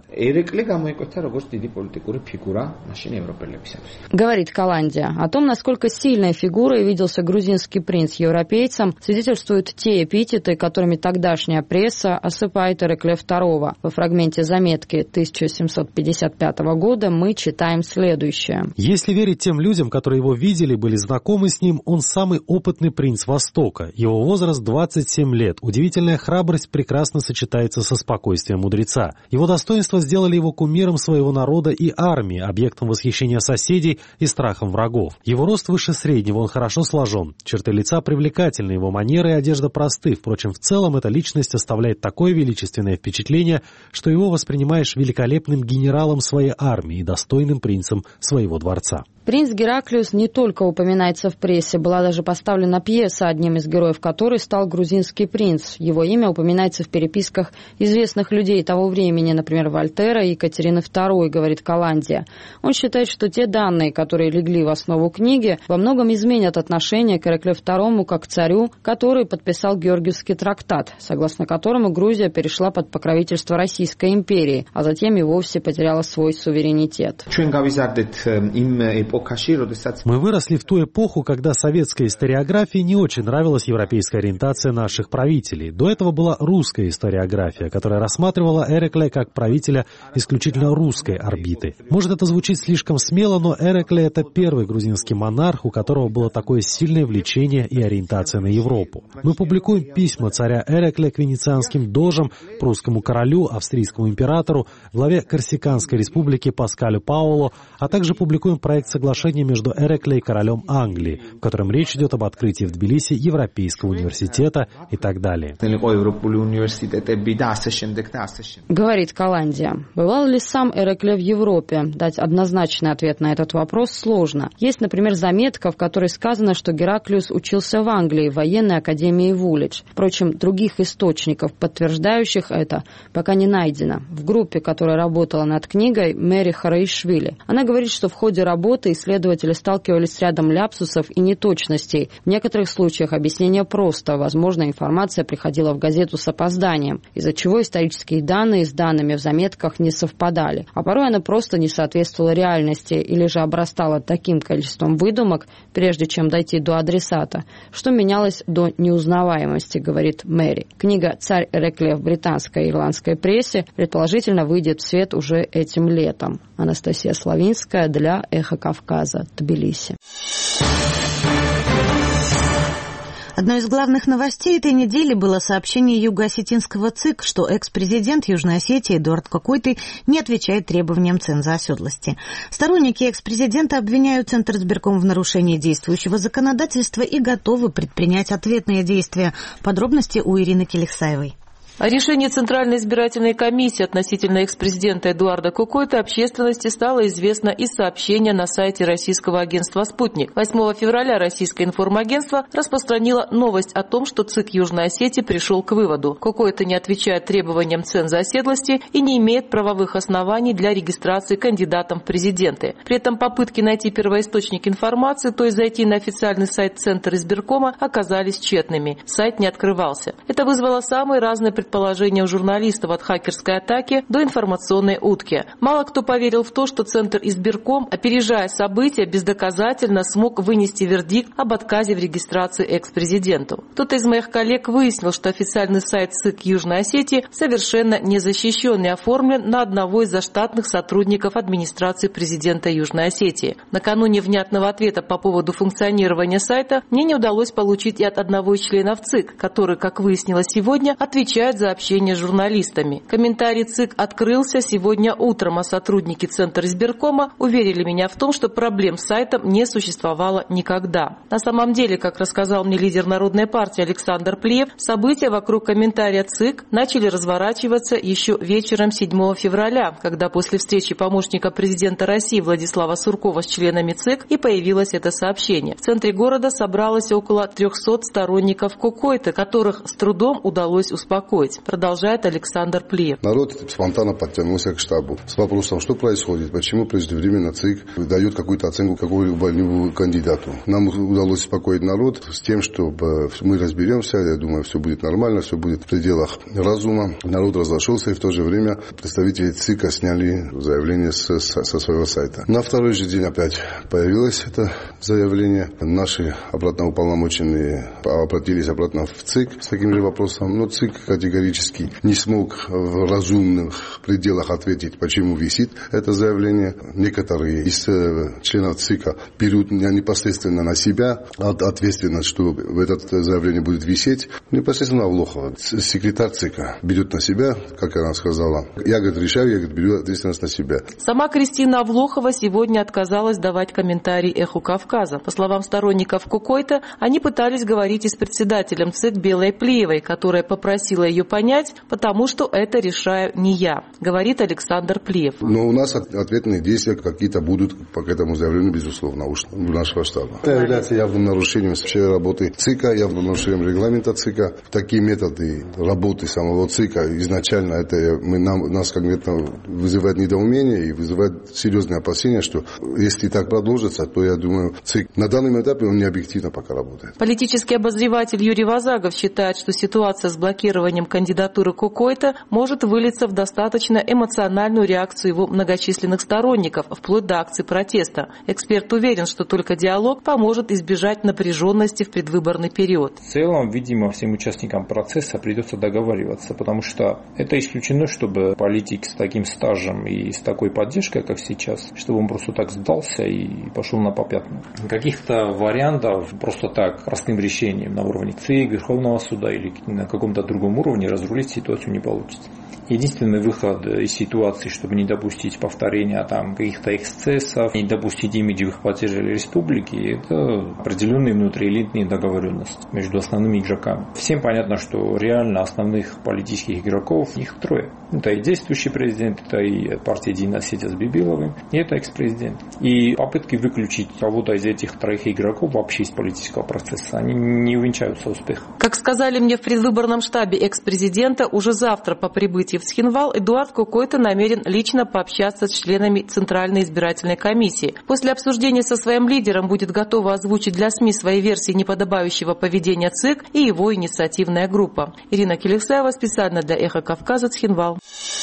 Говорит Каландия. О том, насколько сильной фигурой виделся грузинский принц европейцам, свидетельствуют те эпитеты, которыми тогдашняя пресса осыпает Эрекле II. Во фрагменте заметки 1755 года мы читаем следующее. Если верить тем людям, которые его видели, были знакомы с ним, он самый опытный принц Востока. Его возраст 27 лет. Удивительная храбрость прекрасно сочетается со спокойствием мудреца. Его достоинства сделали его кумиром своего народа и армии, объектом восхищения соседей и страхом врагов. Его рост выше среднего, он хорошо сложен. Черты лица привлекательны, его манеры и одежда просты. Впрочем, в целом эта личность оставляет такое величественное впечатление, что его воспринимаешь великолепным генералом своей армии и достойным принцем своего дворца. Принц Гераклиус не только упоминается в прессе, была даже поставлена пьеса, одним из героев которой стал грузинский принц. Его имя упоминается в переписках известных людей того времени, например, Вольтера и Екатерины II, говорит Каландия. Он считает, что те данные, которые легли в основу книги, во многом изменят отношение к Эрекле II как к царю, который подписал Георгиевский трактат, согласно которому Грузия перешла под покровительство Российской империи, а затем и вовсе потеряла свой суверенитет. Мы выросли в ту эпоху, когда советской историографии не очень нравилась европейская ориентация наших правителей. До этого была русская историография, которая рассматривала Эрекле как правителя исключительно русской орбиты. Может, это звучит слишком смело, но Эрекле — это первый грузинский монарх, у которого было такое сильное влечение и ориентация на Европу. Мы публикуем письма царя Эрекле к венецианским дожам, прусскому королю, австрийскому императору, главе Корсиканской республики Паскалю Паоло, а также публикуем проект соглашения между Эрекле и королем Англии, в котором речь идет об открытии в Тбилиси Европейского университета и так далее. Говорит Каландия. Бывал ли сам Эрекле в Европе? Дать однозначный ответ на этот вопрос сложно. Есть, например, заметка, в которой сказано, что Гераклиус учился в Англии, в военной академии Вулидж. Впрочем, других источников, подтверждающих это, пока не найдено. В группе, которая работала над книгой, Мэри Хараишвили. Она говорит, что в ходе работы исследователи сталкивались с рядом ляпсусов и неточностей. В некоторых случаях объяснение просто. Возможно, информация приходила в газету с опозданием, из-за чего исторические данные с данными в заметках не совпадали. А порой она просто не соответствовала реальности или же обрастала таким количеством выдумок, прежде чем дойти до адресата, что менялось до неузнаваемости, говорит Мэри. Книга «Царь Эрекле» в британской и ирландской прессе предположительно выйдет в свет уже этим летом. Анастасия Славинская для «Эхо Кавказа», Тбилиси. Одной из главных новостей этой недели было сообщение юго-осетинского ЦИК, что экс-президент Южной Осетии Эдуард Кокойты не отвечает требованиям ценза оседлости. Сторонники экс-президента обвиняют Центризбирком в нарушении действующего законодательства и готовы предпринять ответные действия. Подробности у Ирины Келихсаевой. О решении Центральной избирательной комиссии относительно экс-президента Эдуарда Кокойты общественности стало известно из сообщения на сайте российского агентства «Спутник». 8 февраля российское информагентство распространило новость о том, что ЦИК Южной Осетии пришел к выводу: Кокойта не отвечает требованиям ценза оседлости и не имеет правовых оснований для регистрации кандидатом в президенты. При этом попытки найти первоисточник информации, то есть зайти на официальный сайт Центризбиркома, оказались тщетными. Сайт не открывался. Это вызвало самые разные предположения у журналистов, от хакерской атаки до информационной утки. Мало кто поверил в то, что Центр избирком, опережая события, бездоказательно смог вынести вердикт об отказе в регистрации экс-президенту. Кто-то из моих коллег выяснил, что официальный сайт ЦИК Южной Осетии совершенно не защищен и оформлен на одного из заштатных сотрудников администрации президента Южной Осетии. Накануне внятного ответа по поводу функционирования сайта мне не удалось получить и от одного из членов ЦИК, который, как выяснилось сегодня, отвечает за общение с журналистами. Комментарий ЦИК открылся сегодня утром, а сотрудники Центризбиркома уверили меня в том, что проблем с сайтом не существовало никогда. На самом деле, как рассказал мне лидер Народной партии Александр Плиев, события вокруг комментария ЦИК начали разворачиваться еще вечером 7 февраля, когда после встречи помощника президента России Владислава Суркова с членами ЦИК и появилось это сообщение. В центре города собралось около 300 сторонников Кокойты, которых с трудом удалось успокоить. Продолжает Александр Плиев. Народ спонтанно подтянулся к штабу с вопросом, что происходит, почему преждевременно ЦИК дает какую-то оценку какому-либо кандидату. Нам удалось успокоить народ с тем, чтобы мы разберемся, я думаю, все будет нормально, все будет в пределах разума. Народ разошелся, и в то же время представители ЦИКа сняли заявление со своего сайта. На второй же день опять появилось это заявление. Наши обратноуполномоченные обратились обратно в ЦИК с таким же вопросом, но ЦИК категорически не смог в разумных пределах ответить, почему висит это заявление. Некоторые из членов ЦИКа берут непосредственно на себя ответственность, что это заявление будет висеть. Непосредственно Авлохова, секретарь ЦИКа, берет на себя, как она сказала. Я, говорит, решаю, я, говорит, беру ответственность на себя. Сама Кристина Авлохова сегодня отказалась давать комментарий «Эху Кавказа». По словам сторонников Кокойта, они пытались говорить и с председателем ЦИК Белой Плиевой, которая попросила ее понять, потому что это решаю не я, говорит Александр Плиев. Но у нас ответные действия какие-то будут по этому заявлению, безусловно, у нашего штаба. Это является явным нарушением вообще работы ЦИКа, явным нарушением регламента ЦИКа. Такие методы работы самого ЦИКа изначально это нас конкретно вызывает недоумение и вызывает серьезные опасения, что если так продолжится, то я думаю, ЦИК на данном этапе он не объективно пока работает. Политический обозреватель Юрий Вазагов считает, что ситуация с блокированием утверждением кандидатуры Кукойта может вылиться в достаточно эмоциональную реакцию его многочисленных сторонников, вплоть до акций протеста. Эксперт уверен, что только диалог поможет избежать напряженности в предвыборный период. В целом, видимо, всем участникам процесса придется договариваться, потому что это исключено, чтобы политик с таким стажем и с такой поддержкой, как сейчас, чтобы он просто так сдался и пошел на попятную. Каких-то вариантов просто так, простым решением на уровне ЦИК, Верховного суда или на каком-то другом уровне разрулить ситуацию не получится. Единственный выход из ситуации, чтобы не допустить повторения каких-то эксцессов, не допустить имиджевых потерь республики, это определенные внутриэлитные договоренности между основными игроками. Всем понятно, что реально основных политических игроков их трое. Это и действующий президент, это и партия Единая Осетия с Бибиловым, и это экс-президент. И попытки выключить кого-то из этих троих игроков вообще из политического процесса, они не увенчаются успехом. Как сказали мне в предвыборном штабе экс-президента, уже завтра по прибытии в Цхинвал Эдуард Кукойта намерен лично пообщаться с членами Центральной избирательной комиссии. После обсуждения со своим лидером будет готова озвучить для СМИ свои версии неподобающего поведения ЦИК и его инициативная группа. Ирина Келексаева, специально для «Эхо Кавказа», Цхинвал.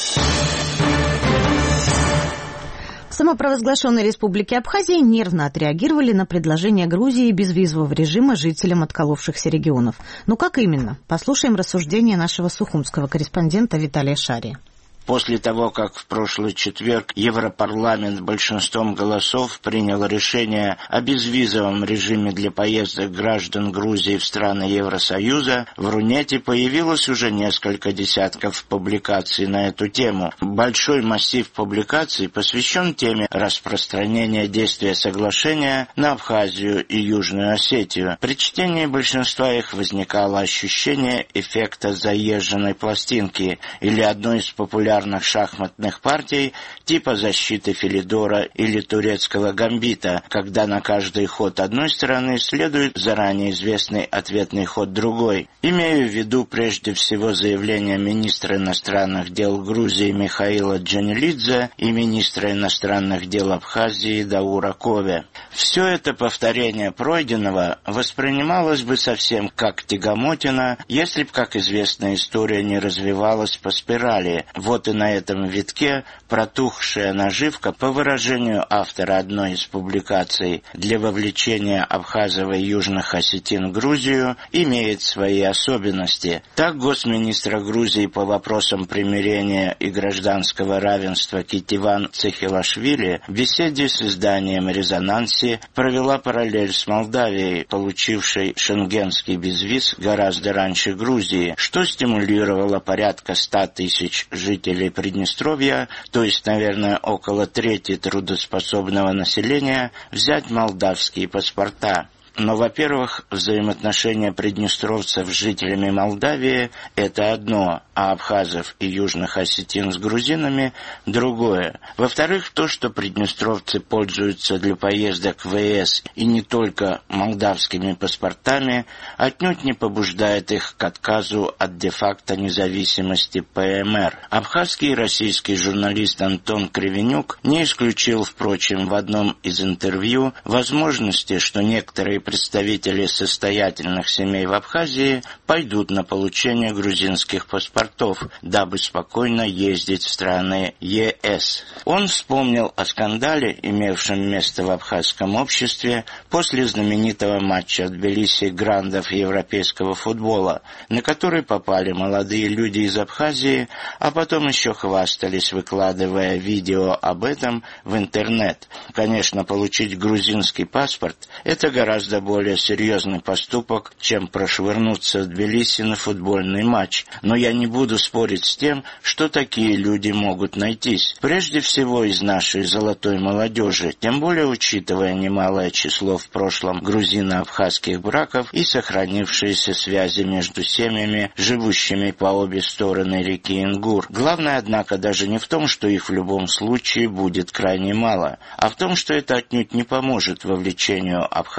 В самопровозглашенной республике Абхазия нервно отреагировали на предложение Грузии безвизового режима жителям отколовшихся регионов. Ну как именно? Послушаем рассуждения нашего сухумского корреспондента Виталия Шари. После того, как в прошлый четверг Европарламент большинством голосов принял решение о безвизовом режиме для поездок граждан Грузии в страны Евросоюза, в Рунете появилось уже несколько десятков публикаций на эту тему. Большой массив публикаций посвящен теме распространения действия соглашения на Абхазию и Южную Осетию. При чтении большинства их возникало ощущение эффекта заезженной пластинки или одной из популярных шахматных партий типа защиты Филидора или турецкого гамбита, когда на каждый ход одной стороны следует заранее известный ответный ход другой. Имею в виду прежде всего заявление министра иностранных дел Грузии Михаила Джанилидзе и министра иностранных дел Абхазии Даура Кове. Все это повторение пройденного воспринималось бы совсем как тягомотина, если б, как известно, история не развивалась по спирали. Вот и на этом витке протухшая наживка, по выражению автора одной из публикаций, для вовлечения абхазов и южных осетин в Грузию имеет свои особенности. Так госминистра Грузии по вопросам примирения и гражданского равенства Китиван Цехилашвили в беседе с изданием «Резонанси» провела параллель с Молдавией, получившей шенгенский безвиз гораздо раньше Грузии, что стимулировало порядка 100 тысяч жителей Приднестровья, то есть, наверное, около трети трудоспособного населения, взять молдавские паспорта. Но, во-первых, взаимоотношения приднестровцев с жителями Молдавии – это одно, а абхазов и южных осетин с грузинами – другое. Во-вторых, то, что приднестровцы пользуются для поездок в ЕС и не только молдавскими паспортами, отнюдь не побуждает их к отказу от де-факто независимости ПМР. Абхазский и российский журналист Антон Кривенюк не исключил, впрочем, в одном из интервью возможности, что некоторые представители состоятельных семей в Абхазии пойдут на получение грузинских паспортов, дабы спокойно ездить в страны ЕС. Он вспомнил о скандале, имевшем место в абхазском обществе после знаменитого матча Тбилиси грандов европейского футбола, на который попали молодые люди из Абхазии, а потом еще хвастались, выкладывая видео об этом в интернет. Конечно, получить грузинский паспорт – это гораздо более серьезный поступок, чем прошвырнуться в Тбилиси на футбольный матч. Но я не буду спорить с тем, что такие люди могут найтись. Прежде всего из нашей золотой молодежи, тем более учитывая немалое число в прошлом грузино-абхазских браков и сохранившиеся связи между семьями, живущими по обе стороны реки Ингур. Главное, однако, даже не в том, что их в любом случае будет крайне мало, а в том, что это отнюдь не поможет вовлечению Абхазии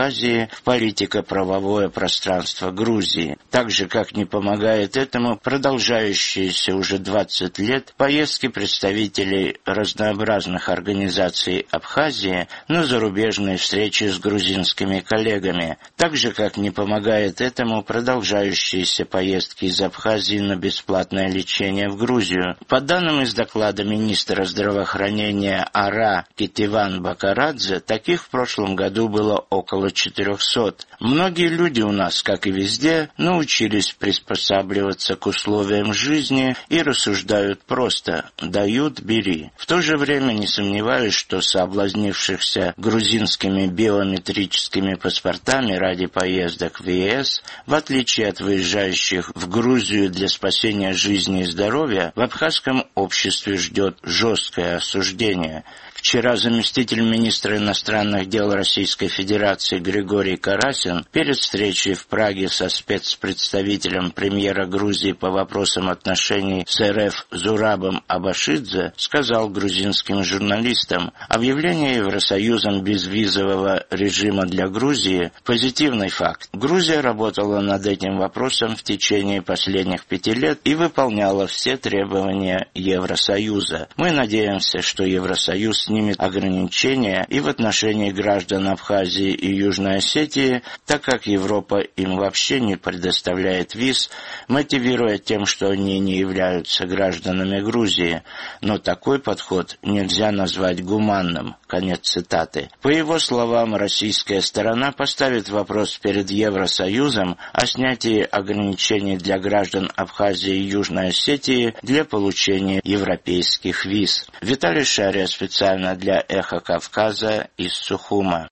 вторжение в политико-правовое пространство Грузии. Так же, как не помогает этому продолжающиеся уже 20 лет поездки представителей разнообразных организаций Абхазии на зарубежные встречи с грузинскими коллегами. Так же, как не помогает этому продолжающиеся поездки из Абхазии на бесплатное лечение в Грузию. По данным из доклада министра здравоохранения АРА Кетиван Бакарадзе, таких в прошлом году было около 400. Многие люди у нас, как и везде, научились приспосабливаться к условиям жизни и рассуждают просто «дают – бери». В то же время не сомневаюсь, что соблазнившихся грузинскими биометрическими паспортами ради поездок в ЕС, в отличие от выезжающих в Грузию для спасения жизни и здоровья, в абхазском обществе ждет жесткое осуждение. Вчера заместитель министра иностранных дел Российской Федерации Григорий Карасин перед встречей в Праге со спецпредставителем премьера Грузии по вопросам отношений с РФ Зурабом Абашидзе сказал грузинским журналистам: объявление Евросоюзом безвизового режима для Грузии – позитивный факт. Грузия работала над этим вопросом в течение последних 5 лет и выполняла все требования Евросоюза. Мы надеемся, что Евросоюз снимет ограничения и в отношении граждан Абхазии и Южной Осетии, так как Европа им вообще не предоставляет виз, мотивируя тем, что они не являются гражданами Грузии. Но такой подход нельзя назвать гуманным. Конец цитаты. По его словам, российская сторона поставит вопрос перед Евросоюзом о снятии ограничений для граждан Абхазии и Южной Осетии для получения европейских виз. Виталий Шария специально для «Эхо Кавказа» из Сухума.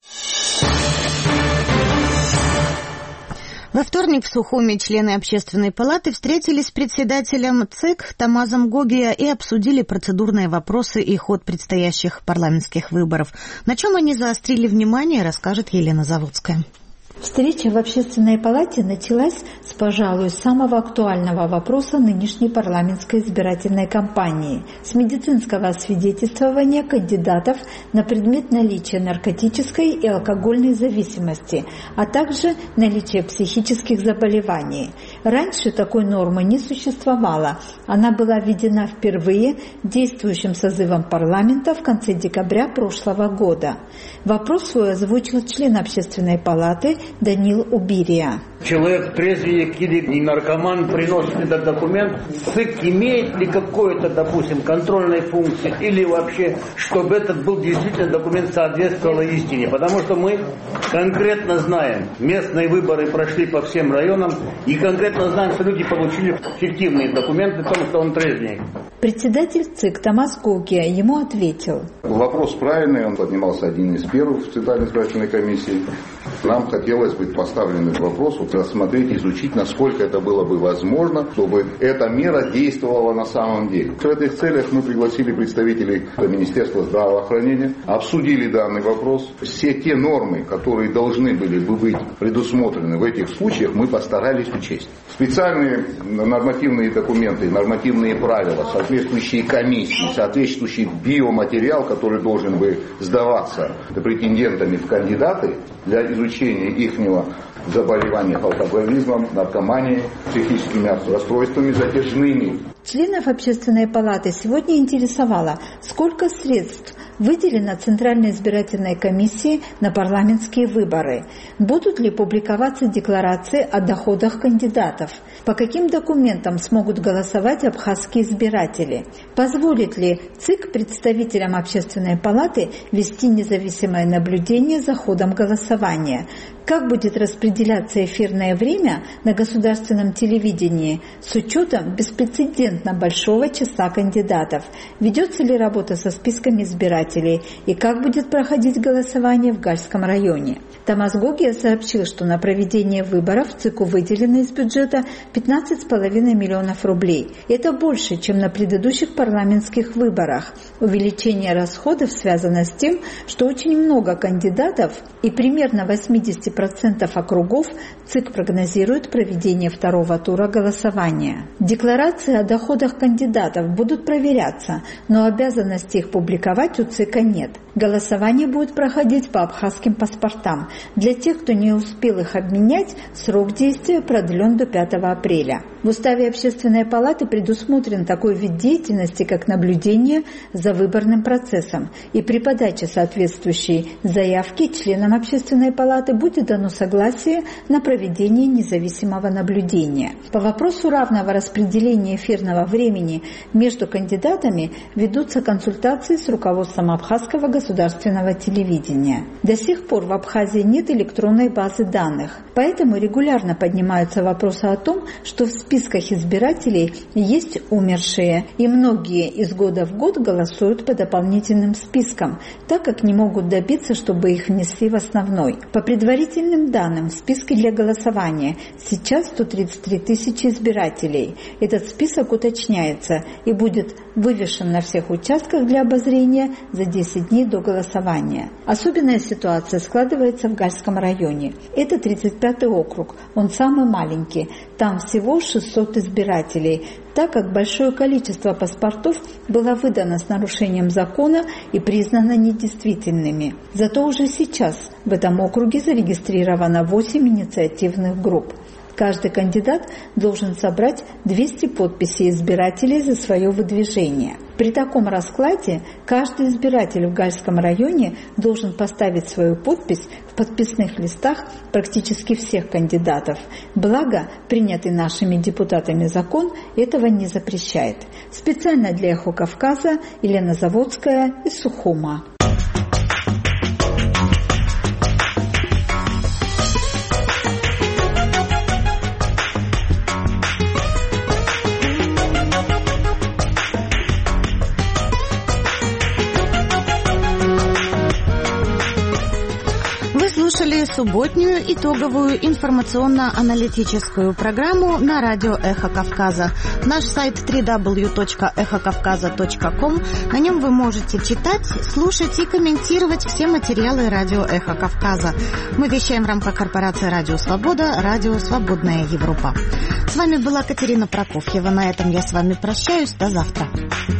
Во вторник в Сухуме члены Общественной палаты встретились с председателем ЦИК Тамазом Гогия и обсудили процедурные вопросы и ход предстоящих парламентских выборов. На чем они заострили внимание, расскажет Елена Заводская. Встреча в Общественной палате началась с, пожалуй, самого актуального вопроса нынешней парламентской избирательной кампании – с медицинского освидетельствования кандидатов на предмет наличия наркотической и алкогольной зависимости, а также наличия психических заболеваний. Раньше такой нормы не существовало. Она была введена впервые действующим созывом парламента в конце декабря прошлого года. Вопрос свой озвучил член Общественной палаты Данил Убирия. Человек трезвенник или не наркоман приносит этот документ, ЦИК имеет ли какое-то, допустим, контрольные функции или вообще, чтобы этот был действительно документ соответствовал истине. Потому что мы конкретно знаем, местные выборы прошли по всем районам и конкретно знаем, что люди получили фиктивные документы о том, что он трезвенник. Председатель ЦИК Тамаз Гогия ему ответил. Вопрос правильный, он поднимался один из первых в Центральной избирательной комиссии. Нам хотелось бы поставлен этот вопрос, рассмотреть, изучить, насколько это было бы возможно, чтобы эта мера действовала на самом деле. В этих целях мы пригласили представителей Министерства здравоохранения, обсудили данный вопрос. Все те нормы, которые должны были бы быть предусмотрены в этих случаях, мы постарались учесть. Специальные нормативные документы, нормативные правила, соответствующие комиссии, соответствующий биоматериал, который должен бы сдаваться претендентами в кандидаты для изучения ихнего заболевания алкоголизмом, наркоманией, психическими расстройствами затяжными. Членов Общественной палаты сегодня интересовало, сколько средств выделено Центральной избирательной комиссии на парламентские выборы, будут ли публиковаться декларации о доходах кандидатов, по каким документам смогут голосовать абхазские избиратели, позволит ли ЦИК представителям Общественной палаты вести независимое наблюдение за ходом голосования, как будет распределяться эфирное время на государственном телевидении с учетом беспрецедентно большого числа кандидатов, ведется ли работа со списками избирателей и как будет проходить голосование в Гальском районе. Тамаз Гогия сообщил, что на проведение выборов ЦИКу выделено из бюджета 15,5 миллионов рублей. Это больше, чем на предыдущих парламентских выборах. Увеличение расходов связано с тем, что очень много кандидатов и примерно 80% 50% округов ЦИК прогнозирует проведение второго тура голосования. Декларации о доходах кандидатов будут проверяться, но обязанности их публиковать у ЦИКа нет. Голосование будет проходить по абхазским паспортам. Для тех, кто не успел их обменять, срок действия продлен до 5 апреля. В Уставе Общественной палаты предусмотрен такой вид деятельности, как наблюдение за выборным процессом. И при подаче соответствующей заявки членам Общественной палаты будет дано согласие на проведение независимого наблюдения. По вопросу равного распределения эфирного времени между кандидатами ведутся консультации с руководством Абхазского государственного телевидения. До сих пор в Абхазии нет электронной базы данных, поэтому регулярно поднимаются вопросы о том, что в списках избирателей есть умершие, и многие из года в год голосуют по дополнительным спискам, так как не могут добиться, чтобы их внесли в основной. По предварительным данным, в списке для голосования сейчас 133 тысячи избирателей. Этот список уточняется и будет вывешен на всех участках для обозрения за 10 дней до голосования. Особенная ситуация складывается в Гальском районе. Это 35-й округ, он самый маленький. Там всего 600 избирателей, так как большое количество паспортов было выдано с нарушением закона и признано недействительными. Зато уже сейчас в этом округе зарегистрировано 8 инициативных групп. Каждый кандидат должен собрать 200 подписей избирателей за свое выдвижение. При таком раскладе каждый избиратель в Гальском районе должен поставить свою подпись в подписных листах практически всех кандидатов. Благо, принятый нашими депутатами закон этого не запрещает. Специально для «Эхо Кавказа» Елена Заводская из Сухума. Субботнюю итоговую информационно-аналитическую программу на радио «Эхо Кавказа». Наш сайт www.эхокавказа.ком. На нем вы можете читать, слушать и комментировать все материалы радио «Эхо Кавказа». Мы вещаем в рамках корпорации «Радио Свобода», «Радио Свободная Европа». С вами была Катерина Прокофьева. На этом я с вами прощаюсь. До завтра.